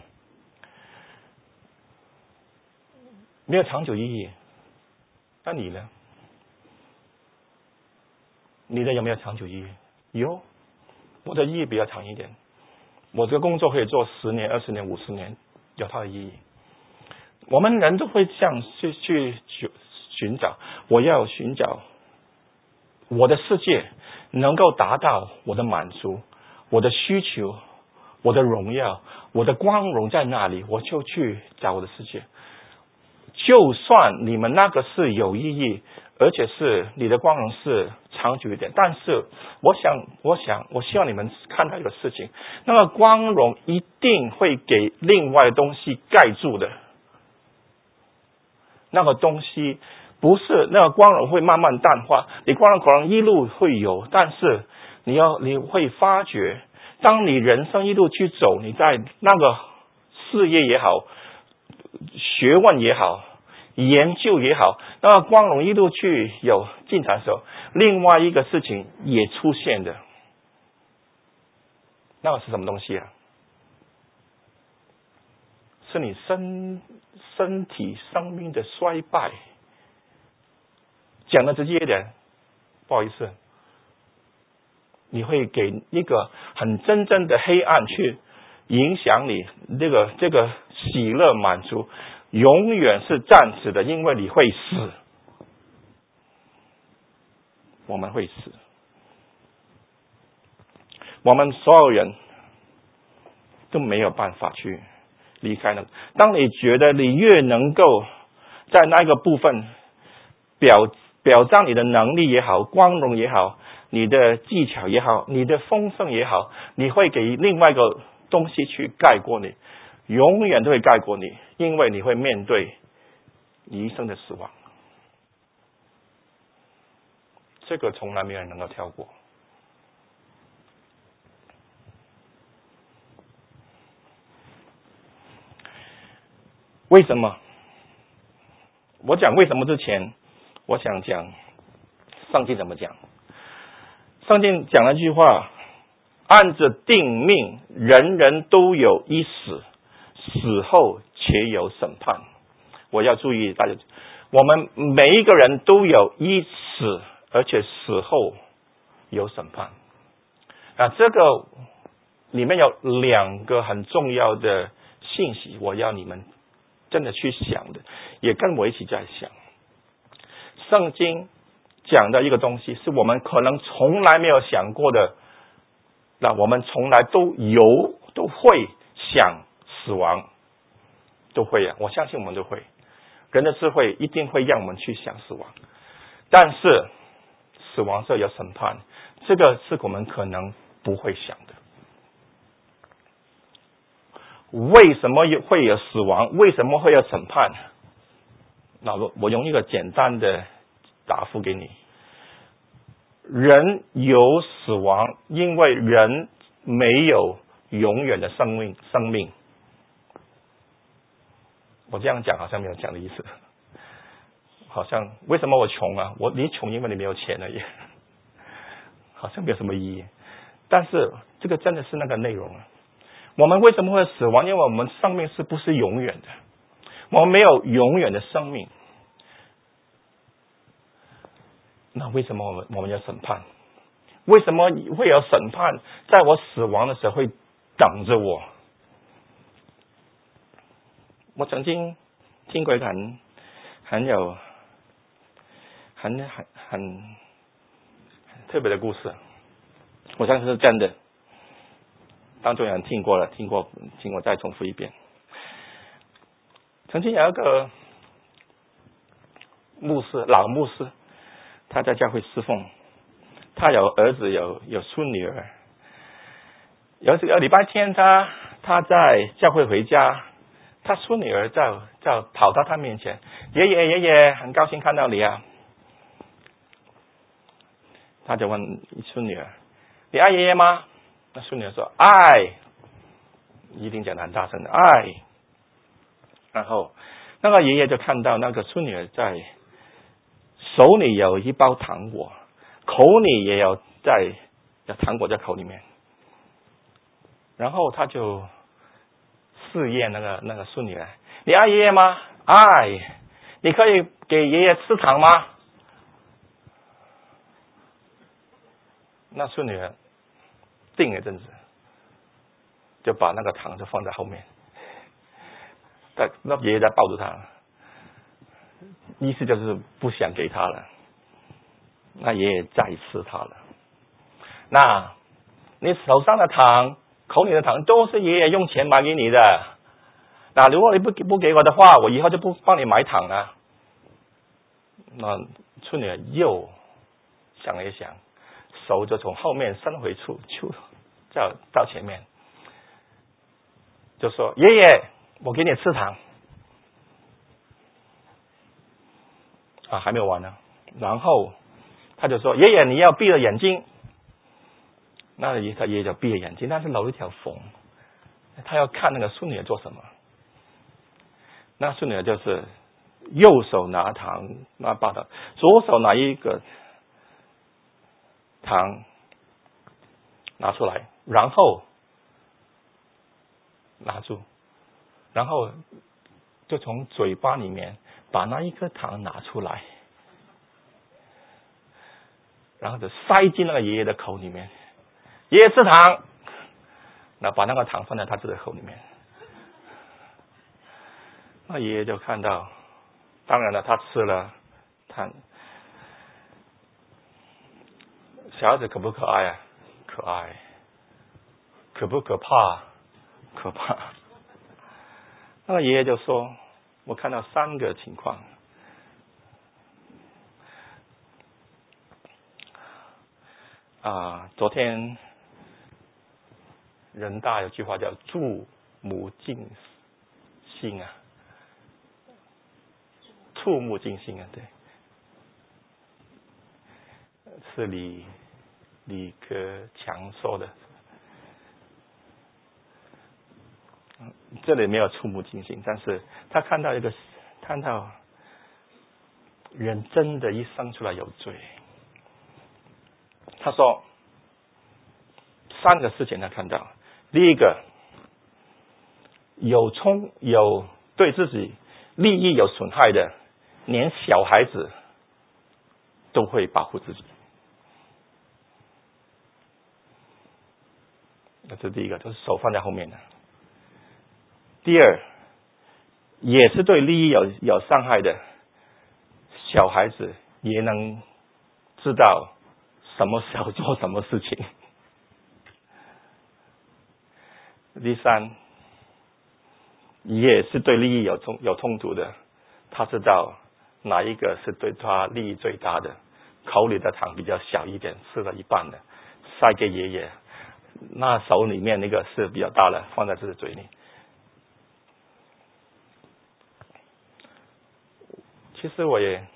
没有长久意义。那你呢？你的有没有长久意义？有。我的意义比较长一点，我这个工作可以做十年、二十年、五十年，有它的意义。我们人都会这样去去寻找，我要寻找我的世界能够达到我的满足，我的需求，我的荣耀，我的光荣在那里，我就去找我的世界。就算你们那个是有意义，而且是你的光荣是长久一点，但是我想我想我希望你们看到一个事情，那个光荣一定会给另外的东西盖住的。那个东西不是那个光荣会慢慢淡化，你光荣可能一路会有，但是你要你会发觉，当你人生一路去走，你在那个事业也好，学问也好，研究也好，那么光荣一路去有进展的时候，另外一个事情也出现的，那个是什么东西啊？是你身身体生命的衰败。讲的直接一点，不好意思，你会给一个很真正的黑暗去影响你这个这个喜乐满足，永远是暂时的，因为你会死，我们会死，我们所有人都没有办法去离开那。当你觉得你越能够在那个部分表表彰你的能力也好，光荣也好，你的技巧也好，你的丰盛也好，你会给另外一个东西去盖过你，永远都会盖过你，因为你会面对你一生的死亡。这个从来没有人能够跳过。为什么？我讲为什么之前，我想讲上帝怎么讲。上帝讲了一句话，按着定命，人人都有一死，死后且有审判。我要注意大家，我们每一个人都有一死，而且死后有审判。啊，这个里面有两个很重要的信息，我要你们真的去想的，也跟我一起在想。圣经讲的一个东西，是我们可能从来没有想过的。那我们从来都有都会想死亡，都会啊，我相信我们都会。人的智慧一定会让我们去想死亡，但是死亡是有审判，这个是我们可能不会想的。为什么会有死亡？为什么会有审判？那我我用一个简单的答复给你：人有死亡，因为人没有永远的生命。生命，我这样讲好像没有讲的意思，好像为什么我穷啊？我你穷，因为你没有钱而已，好像没有什么意义。但是这个真的是那个内容啊。我们为什么会死亡？因为我们生命是不是永远的？我们没有永远的生命。那为什么我们我们要审判？为什么会有审判？在我死亡的时候会等着我。我曾经听过一个很很有很很很很特别的故事，我相信是真的。当中有人听过了，听过，听我再重复一遍。曾经有一个牧师，老牧师，他在教会侍奉，他有儿子，有有孙女儿。有有礼拜天他，他他在教会回家，他孙女儿在在跑到他面前，爷爷爷爷，很高兴看到你啊。他就问孙女儿：“你爱爷爷吗？”那孙女儿说：“爱。”一定讲得很大声的爱。然后那个爷爷就看到那个孙女儿在手里有一包糖果，口里也有在有糖果在口里面。然后他就试验那个那个孙女儿：“你爱爷爷吗？”“爱。”“你可以给爷爷吃糖吗？”那孙女儿定了一阵子，就把那个糖就放在后面，但那爷爷在抱住他，意思就是不想给他了。那爷爷再吃他了。那你手上的糖，口里的糖都是爷爷用钱买给你的。那如果你不不给我的话，我以后就不帮你买糖了。那孙女又想了一想，手就从后面伸回出，出到到前面。就说：“爷爷，我给你吃糖。”啊，还没有完呢。然后他就说：“爷爷，你要闭着眼睛。”那爷他爷爷就闭着眼睛，但是留一条缝，他要看那个孙女做什么。那孙女就是右手拿糖，那把它左手拿一个糖拿出来，然后拿住，然后就从嘴巴里面把那一颗糖拿出来，然后就塞进那个爷爷的口里面。爷爷吃糖，那把那个糖放在他自己的口里面。那爷爷就看到，当然了，他吃了，他小孩子可不可爱啊？可爱。可不可怕？可怕。那个爷爷就说：“我看到三个情况。啊，昨天人大有句话叫触目惊心啊，触目惊心啊，对，是李李克强说的。这里没有触目惊心，但是他看到一个，看到人真的一生出来有罪。他说三个事情他看到，第一个，有冲有对自己利益有损害的，连小孩子都会保护自己。这是第一个，就是手放在后面的。第二， 也是对利益有有伤害的，小孩子也能知道什么时候做什么事情。第三，也是对利益有冲有冲突的，他知道哪一个是对他利益最大的，口里的糖比较小一点，吃了一半的，塞给爷爷，那手里面那个是比较大的，放在自己嘴里。其实我也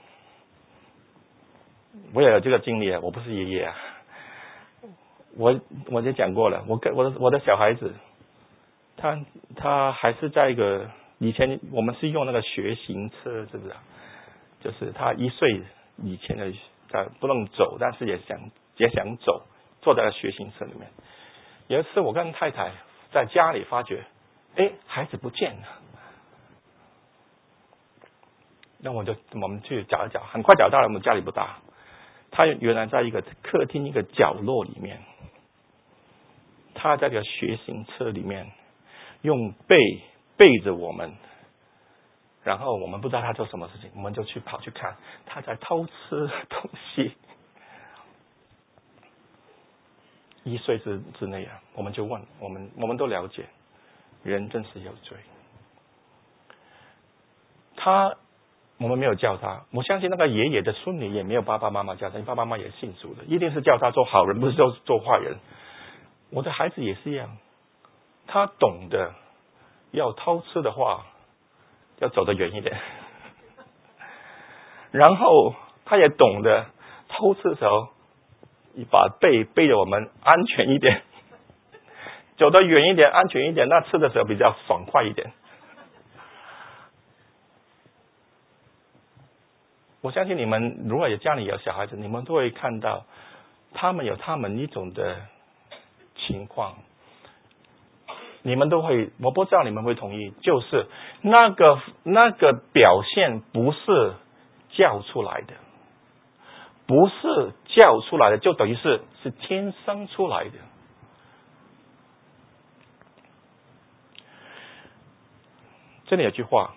我也有这个经历啊，我不是爷爷啊，我我就讲过了，我跟我的我的小孩子，他他还是在一个以前我们是用那个学行车，是不是？就是他一岁以前的他不能走，但是也想也想走，坐在学行车里面。有一次我跟太太在家里发觉，哎，孩子不见了。那我就我们去找一找，很快找到了。我们家里不大，他原来在一个客厅一个角落里面，他在这个学行车里面用背背着我们，然后我们不知道他做什么事情，我们就去跑去看，他在偷吃东西。一岁之之内啊，我们就问我们我们都了解，人真是有罪。他。我们没有叫他，我相信那个爷爷的孙女也没有爸爸妈妈叫他，爸爸妈妈也信主的，一定是叫他做好人，不是做做坏人。我的孩子也是一样，他懂得要偷吃的话，要走得远一点，然后他也懂得偷吃的时候，你把背背着我们安全一点，走得远一点，安全一点，那吃的时候比较爽快一点。我相信你们如果有家里有小孩子，你们都会看到他们有他们一种的情况，你们都会，我不知道你们会同意，就是那个那个表现不是教出来的，不是教出来的，就等于是是天生出来的。这里有句话，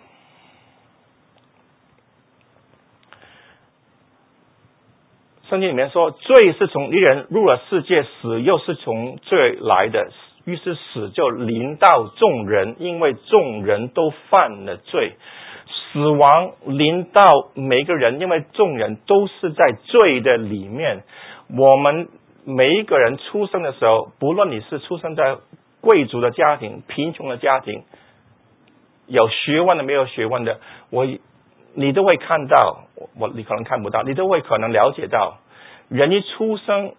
圣经里面说，罪是从一人入了世界，死又是从罪来的，于是死就临到众人，因为众人都犯了罪。死亡临到每个人，因为众人都是在罪的里面。我们每一个人出生的时候，不论你是出生在贵族的家庭、贫穷的家庭，有学问的没有学问的，我你都会看到，我你可能看不到，你都会可能了解到，人一出生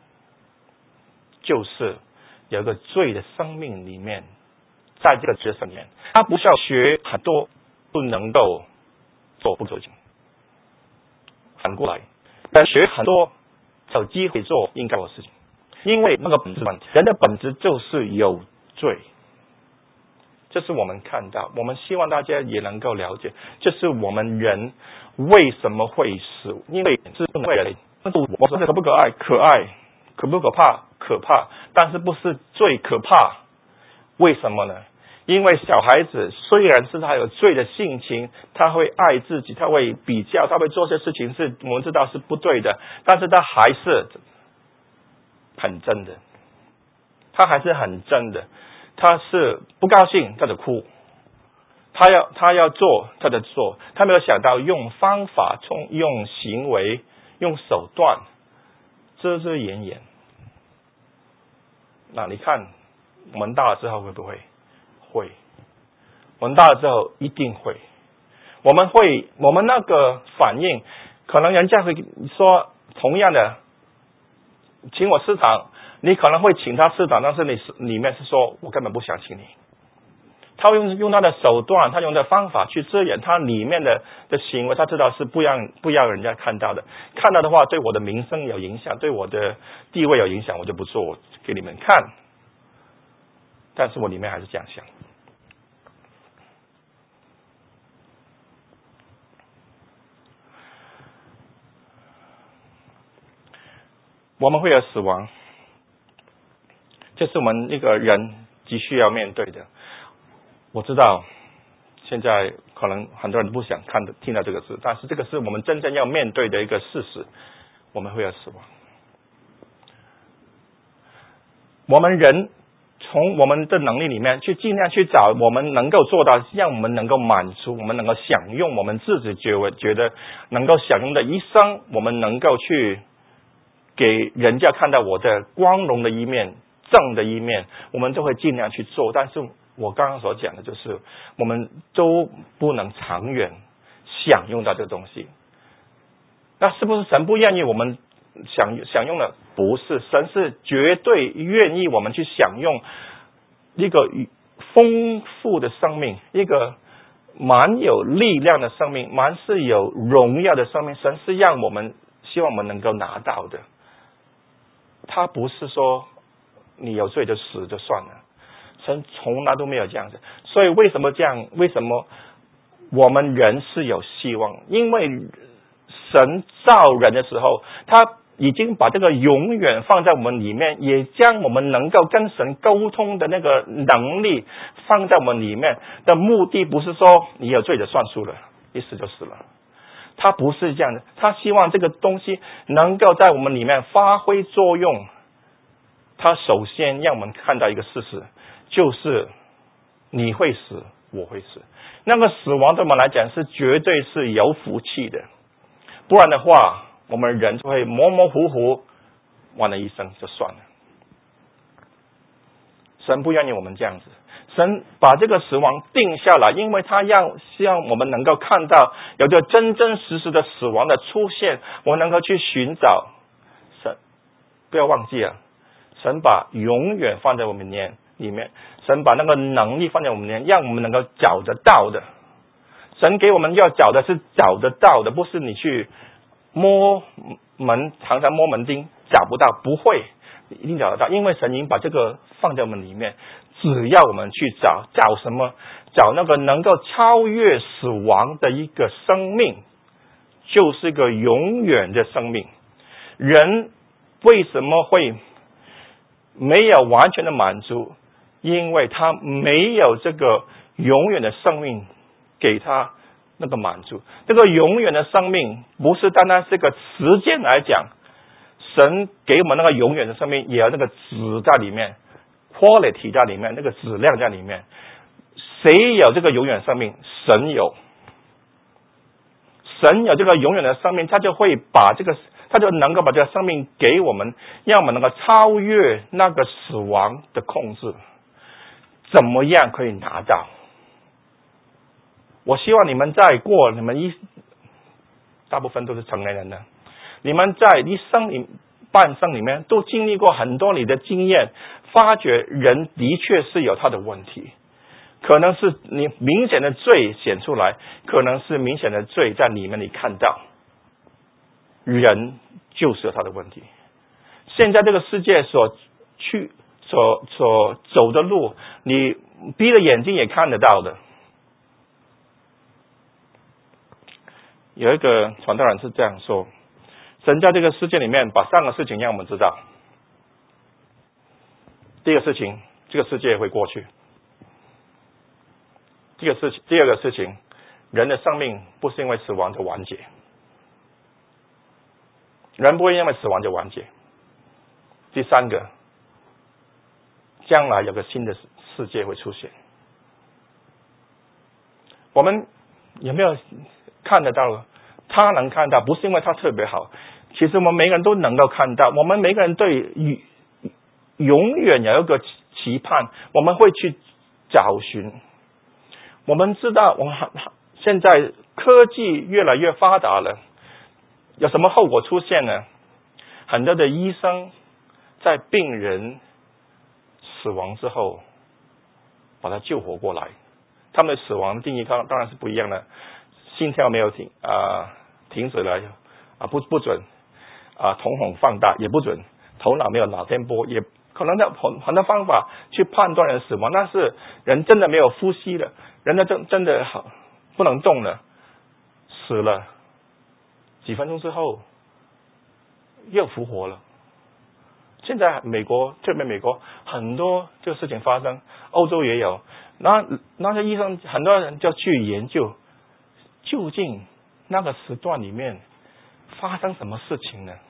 就是有一个罪的生命里面，在这个角色里面，他不需要学很多，不能够做不做情。反过来，要学很多，有机会做应该做的事情，因为那个本质，人的本质就是有罪。这是我们看到，我们希望大家也能够了解，这是我们人为什么会死，因为是为了我说可不可爱？可爱。可不可怕？可怕。但是不是最可怕？为什么呢？因为小孩子虽然是他有罪的性情，他会爱自己，他会比较，他会做些事情是我们知道是不对的，但是他还是很真的，他还是很真的。他是不高兴他就哭，他要他要做他就做，他没有想到用方法、从用行为、用手段遮遮掩掩。那你看我们大了之后会不会？会。我们大了之后一定会。我们会我们那个反应，可能人家会说同样的请我吃糖，你可能会请他吃糖，但是你里面是说我根本不想请你。他用用他的手段，他用的方法去遮掩他里面的的行为，他知道是不让不让人家看到的。看到的话，对我的名声有影响，对我的地位有影响，我就不做给你们看。但是我里面还是这样想。我们会有死亡，这是我们一个人急需要面对的。我知道现在可能很多人都不想看的听到这个事，但是这个是我们真正要面对的一个事实，我们会要死亡。我们人从我们的能力里面去尽量去找我们能够做到，让我们能够满足，我们能够享用我们自己觉得觉得能够享用的一生，我们能够去给人家看到我的光荣的一面、正的一面，我们都会尽量去做。但是我刚刚所讲的就是，我们都不能长远享用到这个东西。那是不是神不愿意我们享享用的？不是，神是绝对愿意我们去享用一个丰富的生命，一个蛮有力量的生命，蛮是有荣耀的生命。神是让我们希望我们能够拿到的，他不是说你有罪就死就算了，神从来都没有这样子。所以为什么这样？为什么我们人是有希望？因为神造人的时候，他已经把这个永远放在我们里面，也将我们能够跟神沟通的那个能力放在我们里面的目的，不是说你有罪就算数了，一死就死了。他不是这样的，他希望这个东西能够在我们里面发挥作用。他首先让我们看到一个事实，就是你会死，我会死。那个死亡对我们来讲是绝对是有福气的，不然的话我们人就会模模糊糊，完了一生就算了。神不愿意我们这样子，神把这个死亡定下来，因为他要希望我们能够看到有着真真实实的死亡的出现，我们能够去寻找神。不要忘记啊，神把永远放在我们里面，神把那个能力放在我们里面，让我们能够找得到的。神给我们要找的是找得到的，不是你去摸门，常常摸门钉找不到，不会，一定找得到，因为神已经把这个放在我们里面，只要我们去找，找什么？找那个能够超越死亡的一个生命，就是一个永远的生命。人为什么会没有完全的满足？因为他没有这个永远的生命给他那个满足。这个永远的生命不是单单是个时间来讲，神给我们那个永远的生命也有那个质在里面， quality 在里面，那个质量在里面。谁有这个永远生命？神有。神有这个永远的生命，他就会把这个他就能够把这个生命给我们，让我们能够超越那个死亡的控制。怎么样可以拿到？我希望你们在过你们一大部分都是成年人的，你们在一生里半生里面都经历过很多你的经验，发觉人的确是有他的问题，可能是你明显的罪显出来，可能是明显的罪在里面你看到，人就是有他的问题。现在这个世界所去所所走的路，你闭着眼睛也看得到的。有一个传道人是这样说，神在这个世界里面把三个事情让我们知道。第一个事情，这个世界会过去。第二个事情，第二个事情，人的生命不是因为死亡就完结，人不会因为死亡就完结。第三个，将来有个新的世界会出现。我们有没有看得到？他能看到，不是因为他特别好，其实我们每个人都能够看到。我们每个人对永远有一个期盼，我们会去找寻。我们知道，我们现在科技越来越发达了，有什么后果出现呢？很多的医生在病人死亡之后把他救活过来，他们的死亡定义当当然是不一样的，心跳没有停啊、呃、停止了啊不不准啊，瞳孔放大也不准，头脑没有脑电波，也可能有很很多方法去判断人死亡，但是人真的没有呼吸了，人的真真的好不能动了，死了几分钟之后又复活了。现在美国，特别美国很多这个事情发生，欧洲也有。 那那些医生很多人就去研究，究竟那个时段里面发生什么事情呢？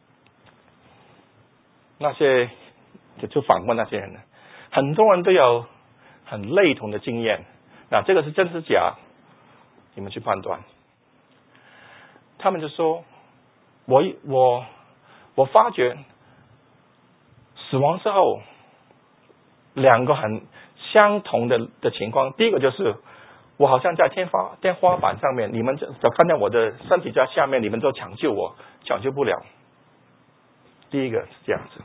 那些就就访问那些人呢，很多人都有很类同的经验。那这个是真是假，你们去判断。他们就说，我我我发觉死亡之后两个很相同的的情况。第一个就是我好像在天花天花板上面，你们就就看到我的身体在下面，你们都抢救我，抢救不了。第一个是这样子。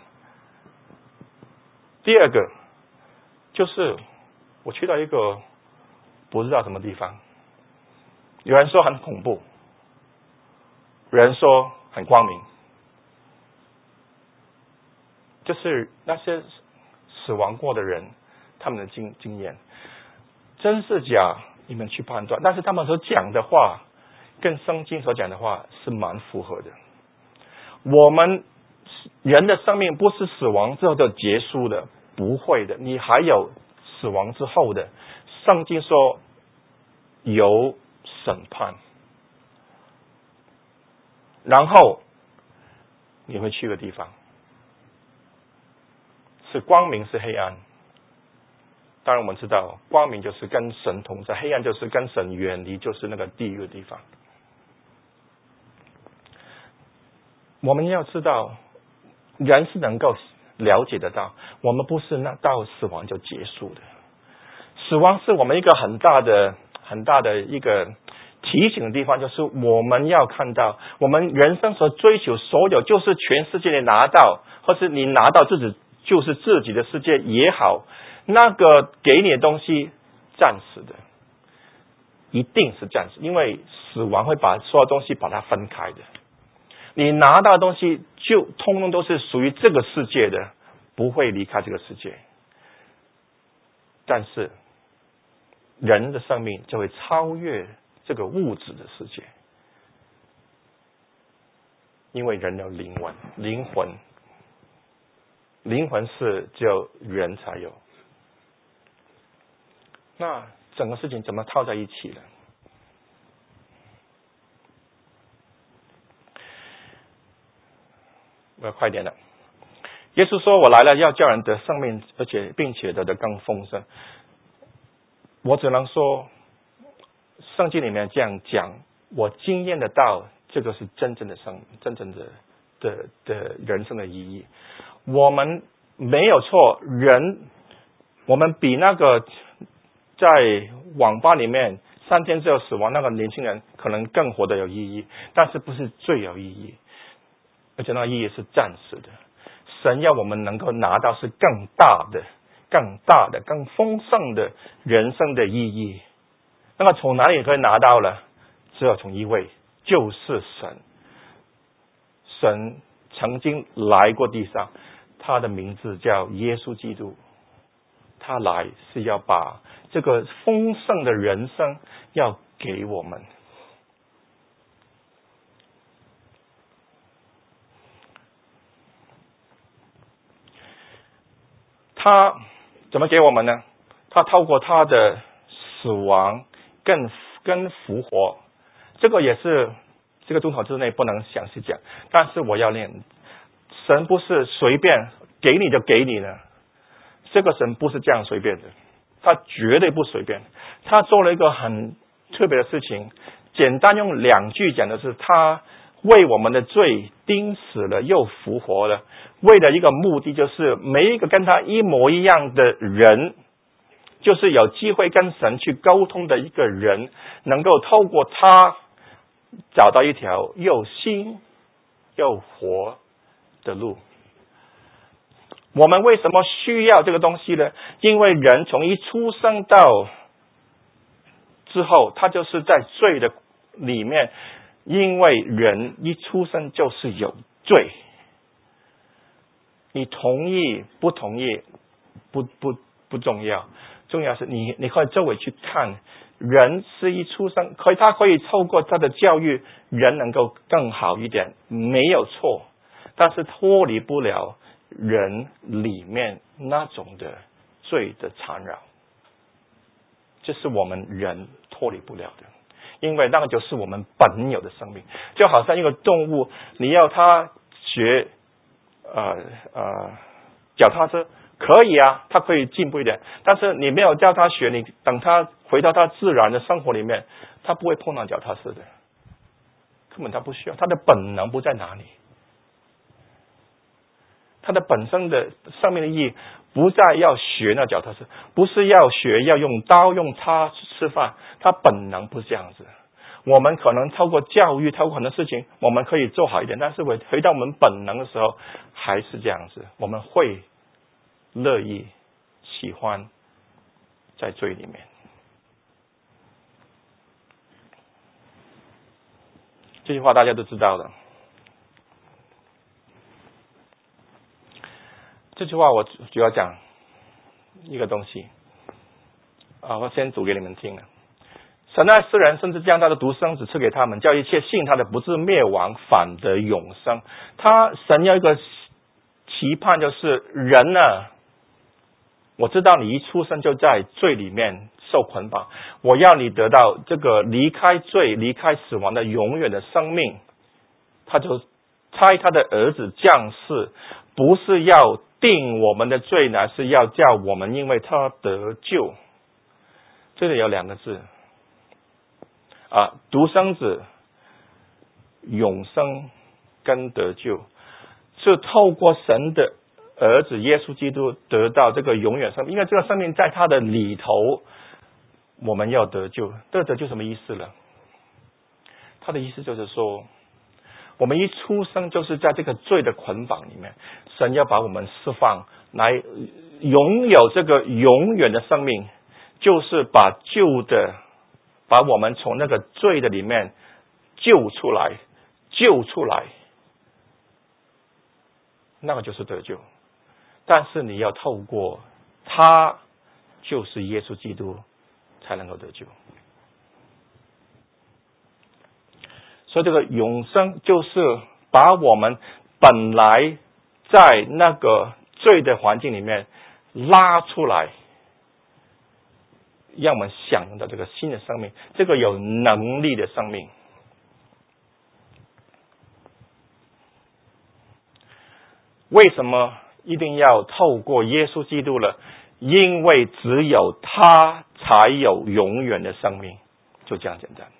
第二个就是我去到一个不知道什么地方，有人说很恐怖，有人说很光明，就是那些死亡过的人他们的经经验，真是假你们去判断。但是他们所讲的话跟圣经所讲的话是蛮符合的。我们人的生命不是死亡之后就结束的，不会的，你还有死亡之后的。圣经说有审判，然后你会去个地方，是光明是黑暗。当然我们知道光明就是跟神同在，黑暗就是跟神远离，就是那个地狱的地方。我们要知道人是能够了解得到，我们不是那到死亡就结束的。死亡是我们一个很大的很大的一个提醒的地方，就是我们要看到我们人生所追求所有，就是全世界你拿到，或是你拿到自己就是自己的世界也好，那个给你的东西暂时的，一定是暂时，因为死亡会把所有东西把它分开的。你拿到的东西就通通都是属于这个世界的，不会离开这个世界。但是人的生命就会超越这个物质的世界，因为人有灵魂，灵魂灵魂是只有人才有。那整个事情怎么套在一起呢？我要快点了。耶稣说，我来了要叫人得生命，而且并且得的更丰盛。我只能说圣经里面这样讲，我经验得到这个是真正的生真正的的的人生的意义。我们没有错，人我们比那个在网吧里面三天之后死亡那个年轻人可能更活得有意义，但是不是最有意义，而且那个意义是暂时的。神要我们能够拿到是更大的更大的更丰盛的人生的意义。那么从哪里可以拿到呢？只有从一位，就是神。神曾经来过地上，他的名字叫耶稣基督，他来是要把这个丰盛的人生要给我们。他怎么给我们呢？他透过他的死亡跟跟复活，这个也是这个钟头之内不能详细讲，但是我要念，神不是随便给你就给你的，这个神不是这样随便的，他绝对不随便。他做了一个很特别的事情，简单用两句讲的是，他为我们的罪钉死了又复活了，为了一个目的，就是每一个跟他一模一样的人，就是有机会跟神去沟通的一个人，能够透过他找到一条又新又活的路。我们为什么需要这个东西呢？因为人从一出生到之后，他就是在罪的里面，因为人一出生就是有罪。你同意不同意不不不重要，重要是你你可以周围去看，人是一出生，可以他可以透过他的教育，人能够更好一点，没有错，但是脱离不了人里面那种的罪的缠绕。 这是我们人脱离不了的，因为那个就是我们本有的生命。就好像一个动物，你要它学呃呃脚踏车，可以啊，它可以进步一点，但是你没有叫它学，你等它回到它自然的生活里面，它不会碰到脚踏车的，根本它不需要，它的本能不在哪里。它的本身的生命的意义不在要学那脚踏车，不是要学要用刀用叉吃饭，它本能不是这样子。我们可能透过教育，透过很多事情，我们可以做好一点，但是回到我们本能的时候，还是这样子，我们会乐意喜欢在罪里面。这句话大家都知道的。这句话我主要讲一个东西啊，我先读给你们听了。神爱世人，甚至将他的独生子赐给他们，叫一切信他的不至灭亡，反得永生。他神要一个期盼，就是人啊，我知道你一出生就在罪里面受捆绑，我要你得到这个离开罪、离开死亡的永远的生命。他就差他的儿子降世，不是要定我们的罪，乃是要叫我们因为他得救。这里有两个字啊，独生子、永生跟得救，是透过神的儿子耶稣基督得到这个永远生命，因为这个生命在他的里头，我们要得救。这得救什么意思了？他的意思就是说，我们一出生就是在这个罪的捆绑里面，神要把我们释放，来拥有这个永远的生命，就是把旧的，把我们从那个罪的里面救出来，救出来，那个就是得救。但是你要透过他，就是耶稣基督，才能够得救。所以这个永生就是把我们本来在那个罪的环境里面拉出来，让我们享用到这个新的生命，这个有能力的生命。为什么一定要透过耶稣基督了？因为只有他才有永远的生命，就这样简单。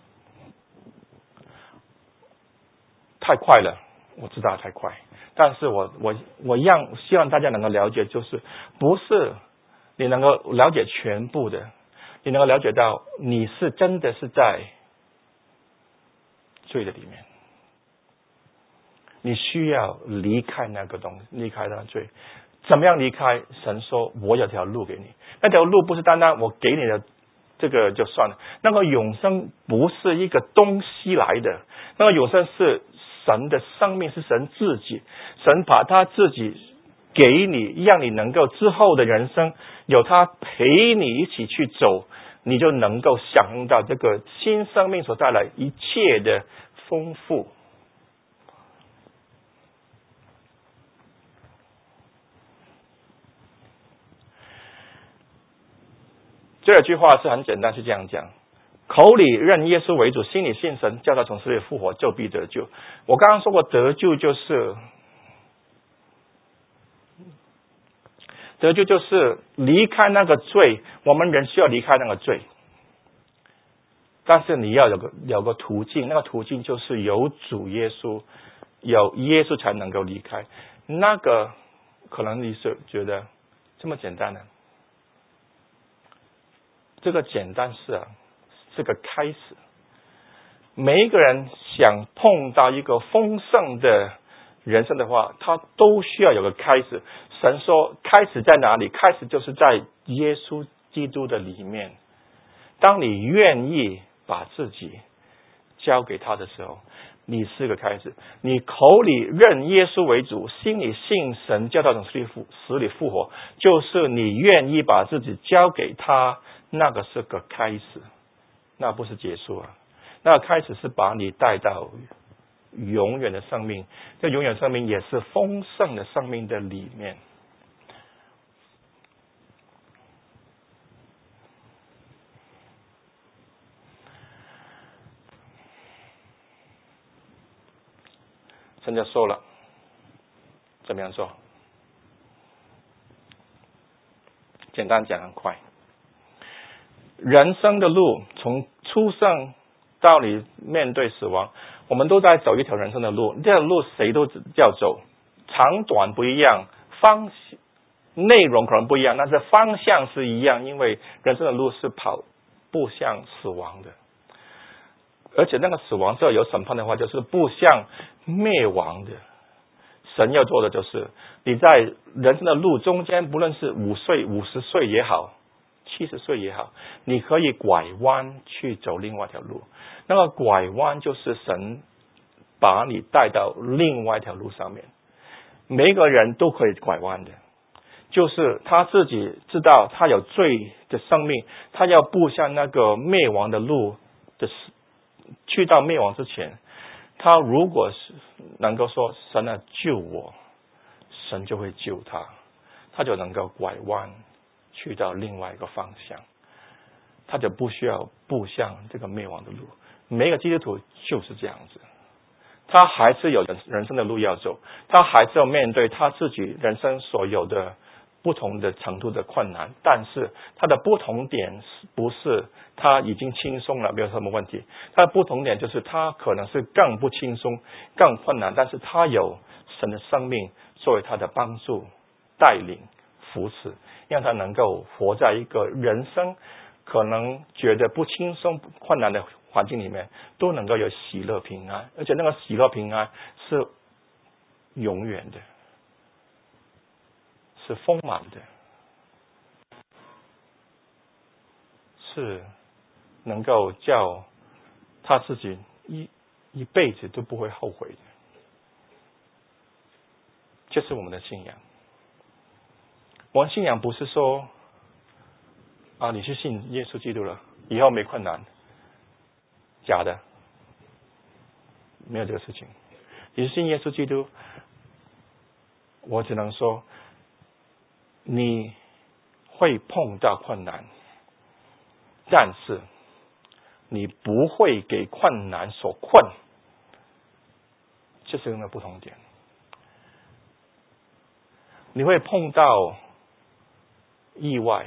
太快了，我知道太快，但是我我我让希望大家能够了解，就是不是你能够了解全部的，你能够了解到你是真的是在罪的里面，你需要离开那个东西，离开那个罪。怎么样离开？神说我有条路给你，那条路不是单单我给你的这个就算了，那个永生不是一个东西来的，那个永生是神的生命，是神自己，神把他自己给你，让你能够之后的人生有他陪你一起去走，你就能够享用到这个新生命所带来一切的丰富。这句话是很简单，是这样讲：口里认耶稣为主，心里信神，叫他从死里复活，就必得救。我刚刚说过，得救就是得救就是离开那个罪，我们人需要离开那个罪，但是你要有个有个途径，那个途径就是有主耶稣，有耶稣才能够离开。那个可能你是觉得这么简单呢？这个简单是啊，是个开始。每一个人想碰到一个丰盛的人生的话，他都需要有个开始。神说开始在哪里？开始就是在耶稣基督的里面。当你愿意把自己交给他的时候，你是个开始。你口里认耶稣为主，心里信神，叫他从死里复活，就是你愿意把自己交给他，那个是个开始，那不是结束啊。那个开始是把你带到永远的生命，这永远生命也是丰盛的生命的里面。 神就说了，怎么样做？简单讲，很快。人生的路，从出生到你面对死亡，我们都在走一条人生的路。这条路谁都要走，长短不一样，方内容可能不一样，但是方向是一样，因为人生的路是跑步向死亡的。而且那个死亡，这有审判的话，就是步向灭亡的。神要做的就是，你在人生的路中间，不论是五岁、五十岁也好，七十岁也好，你可以拐弯去走另外一条路。那个拐弯就是神把你带到另外一条路上面。每一个人都可以拐弯的，就是他自己知道他有罪的生命，他要步向那个灭亡的路的，去到灭亡之前，他如果是能够说神啊救我，神就会救他，他就能够拐弯去到另外一个方向，他就不需要步向这个灭亡的路。每一个基督徒就是这样子，他还是有人人生的路要走，他还是要面对他自己人生所有的不同的程度的困难，但是他的不同点不是他已经轻松了，没有什么问题，他的不同点就是他可能是更不轻松更困难，但是他有神的生命作为他的帮助带领扶持，让他能够活在一个人生可能觉得不轻松困难的环境里面，都能够有喜乐平安，而且那个喜乐平安是永远的，是丰满的，是能够叫他自己一一辈子都不会后悔的。这是我们的信仰。我们信仰不是说啊，你去信耶稣基督了，以后没困难，假的，没有这个事情。你是信耶稣基督，我只能说你会碰到困难，但是你不会给困难所困，这是那个不同点。你会碰到意外，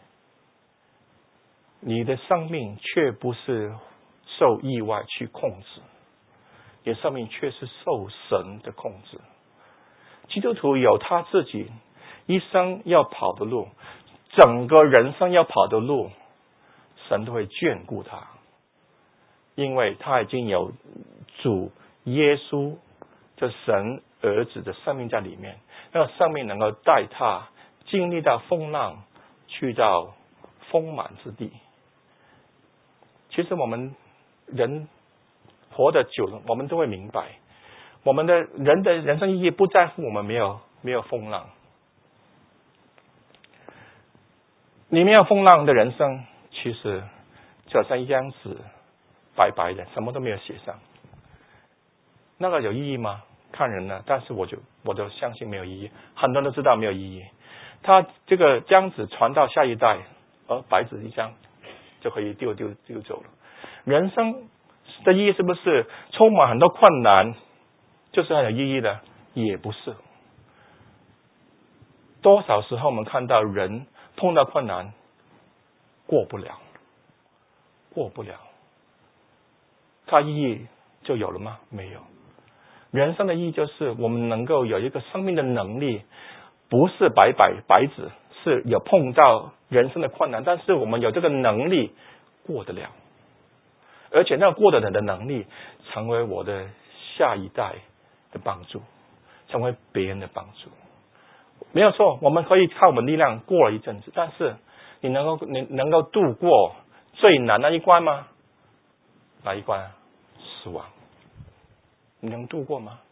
你的生命却不是受意外去控制，你的生命却是受神的控制。基督徒有他自己一生要跑的路，整个人生要跑的路，神都会眷顾他，因为他已经有主耶稣这神儿子的生命在里面，那个生命能够带他经历到风浪，去到丰满之地。其实我们人活得久了，我们都会明白，我们的人的人生意义不在乎我们没有没有风浪。你没有风浪的人生，其实就好像一张纸，白白的，什么都没有写上。那个有意义吗？看人呢，但是我就我就相信没有意义。很多人都知道没有意义。他这个张纸传到下一代，而白纸一张就可以丢丢丢走了。人生的意义是不是充满很多困难就是很有意义的？也不是。多少时候我们看到人碰到困难过不了，过不了，它意义就有了吗？没有。人生的意义就是我们能够有一个生命的能力，不是白白白纸，是有碰到人生的困难，但是我们有这个能力过得了，而且那个过得了的能力成为我的下一代的帮助，成为别人的帮助。没有错，我们可以靠我们力量过了一阵子，但是你能够你能够度过最难的一关吗？哪一关？死亡。你能度过吗？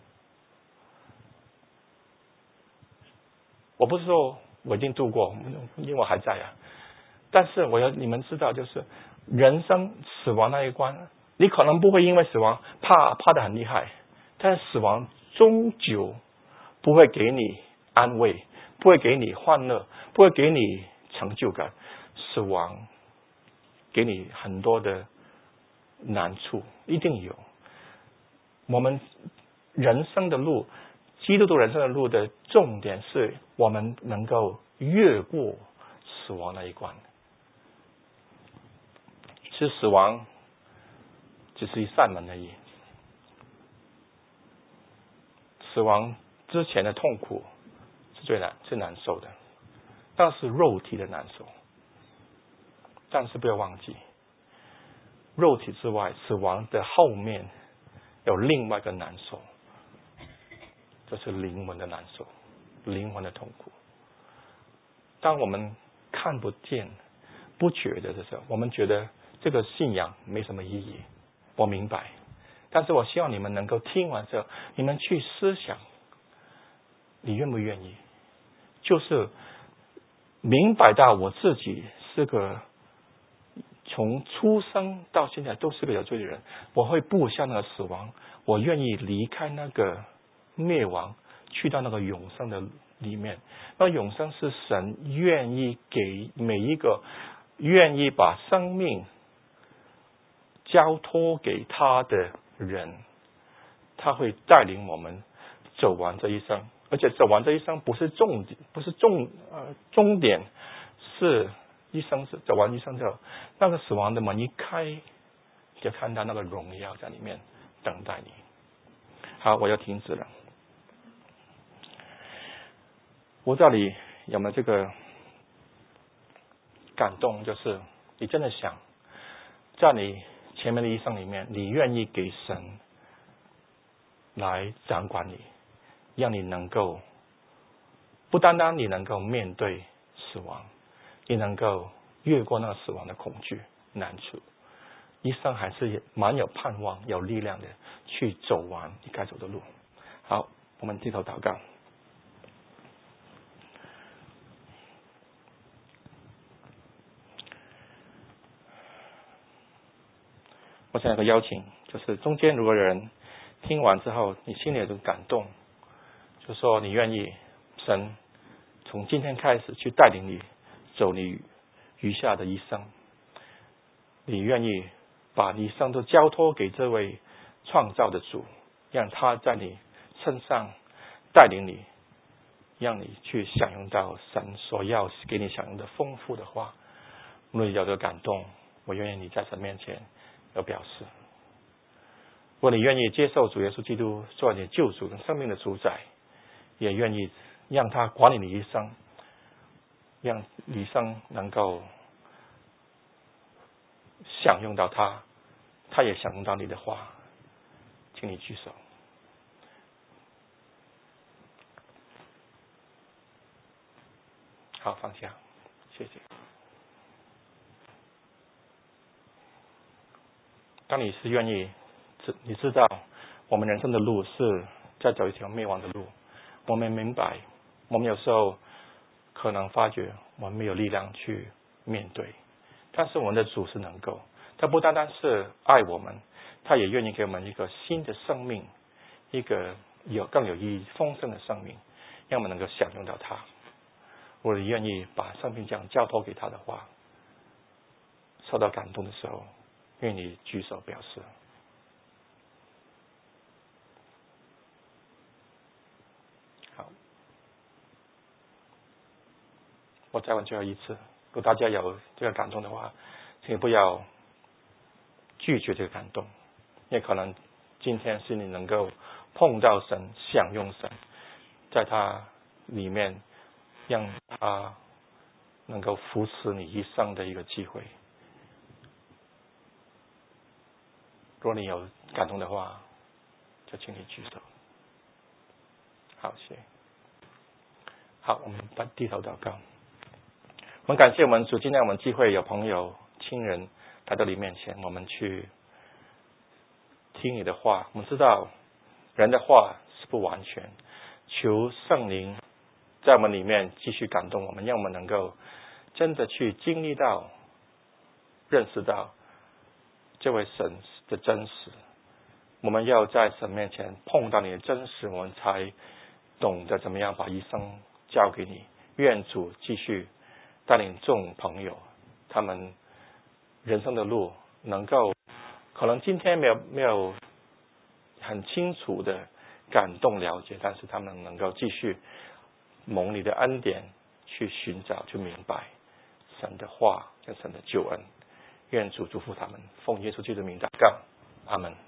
我不是说我一定度过，因为我还在啊。但是我要你们知道，就是人生死亡那一关，你可能不会因为死亡怕怕得很厉害，但是死亡终究不会给你安慰，不会给你欢乐，不会给你成就感。死亡给你很多的难处，一定有。我们人生的路，基督徒人生的路的重点是我们能够越过死亡那一关。其实死亡只是一扇门而已，死亡之前的痛苦是最难最难受的，那是肉体的难受。但是不要忘记，肉体之外，死亡的后面有另外一个难受，就是灵魂的难受，灵魂的痛苦。当我们看不见、不觉得的时候，我们觉得这个信仰没什么意义。我明白，但是我希望你们能够听完之后，你们去思想，你愿不愿意？就是明白到我自己是个从出生到现在都是个有罪的人，我会步向那个死亡，我愿意离开那个灭亡，去到那个永生的里面。那永生是神愿意给每一个愿意把生命交托给他的人，他会带领我们走完这一生。而且走完这一生不是重点，不是重呃终点，是一生是走完一生之后，那个死亡的门一开，就看到那个荣耀在里面等待你。好，我要停止了。我这里有没有这个感动？就是你真的想在你前面的一生里面，你愿意给神来掌管你，让你能够不单单你能够面对死亡，你能够越过那个死亡的恐惧难处，一生还是蛮有盼望有力量的去走完你该走的路。好，我们低头祷告。我想有个邀请，就是中间如果有人听完之后你心里有种感动，就说你愿意神从今天开始去带领你走你余下的一生，你愿意把你一生都交托给这位创造的主，让他在你身上带领你，让你去享用到神所要给你享用的丰富的话。如果你有这个感动，我愿意你在神面前有表示。如果你愿意接受主耶稣基督做你救主跟生命的主宰，也愿意让他管理你一生，让你一生能够享用到他，他也享用到你的话，请你举手。好，放下，谢谢。当你是愿意，你知道我们人生的路是在走一条灭亡的路，我们明白，我们有时候可能发觉我们没有力量去面对，但是我们的主是能够，他不单单是爱我们，他也愿意给我们一个新的生命，一个有更有意义丰盛的生命，让我们能够享用到他。如果你愿意把生命这样交托给他的话，受到感动的时候，愿你举手表示。好，我再问最后一次，如果大家有这个感动的话，请不要拒绝这个感动，因为可能今天是你能够碰到神，享用神，在他里面让他能够扶持你一生的一个机会。如果你有感动的话，就请你举手。好，谢谢。好，我们低头祷告。我们感谢我们主，今天我们聚会有朋友、亲人来到你面前，我们去听你的话。我们知道人的话是不完全，求圣灵在我们里面继续感动我们，让我们能够真的去经历到、认识到这位神的真实。我们要在神面前碰到你的真实，我们才懂得怎么样把一生交给你。愿主继续带领众朋友，他们人生的路能够可能今天没有没有很清楚的感动了解，但是他们能够继续蒙你的恩典去寻找，去明白神的话跟神的救恩。愿主祝福他们，奉耶稣基督的名祷告，阿门。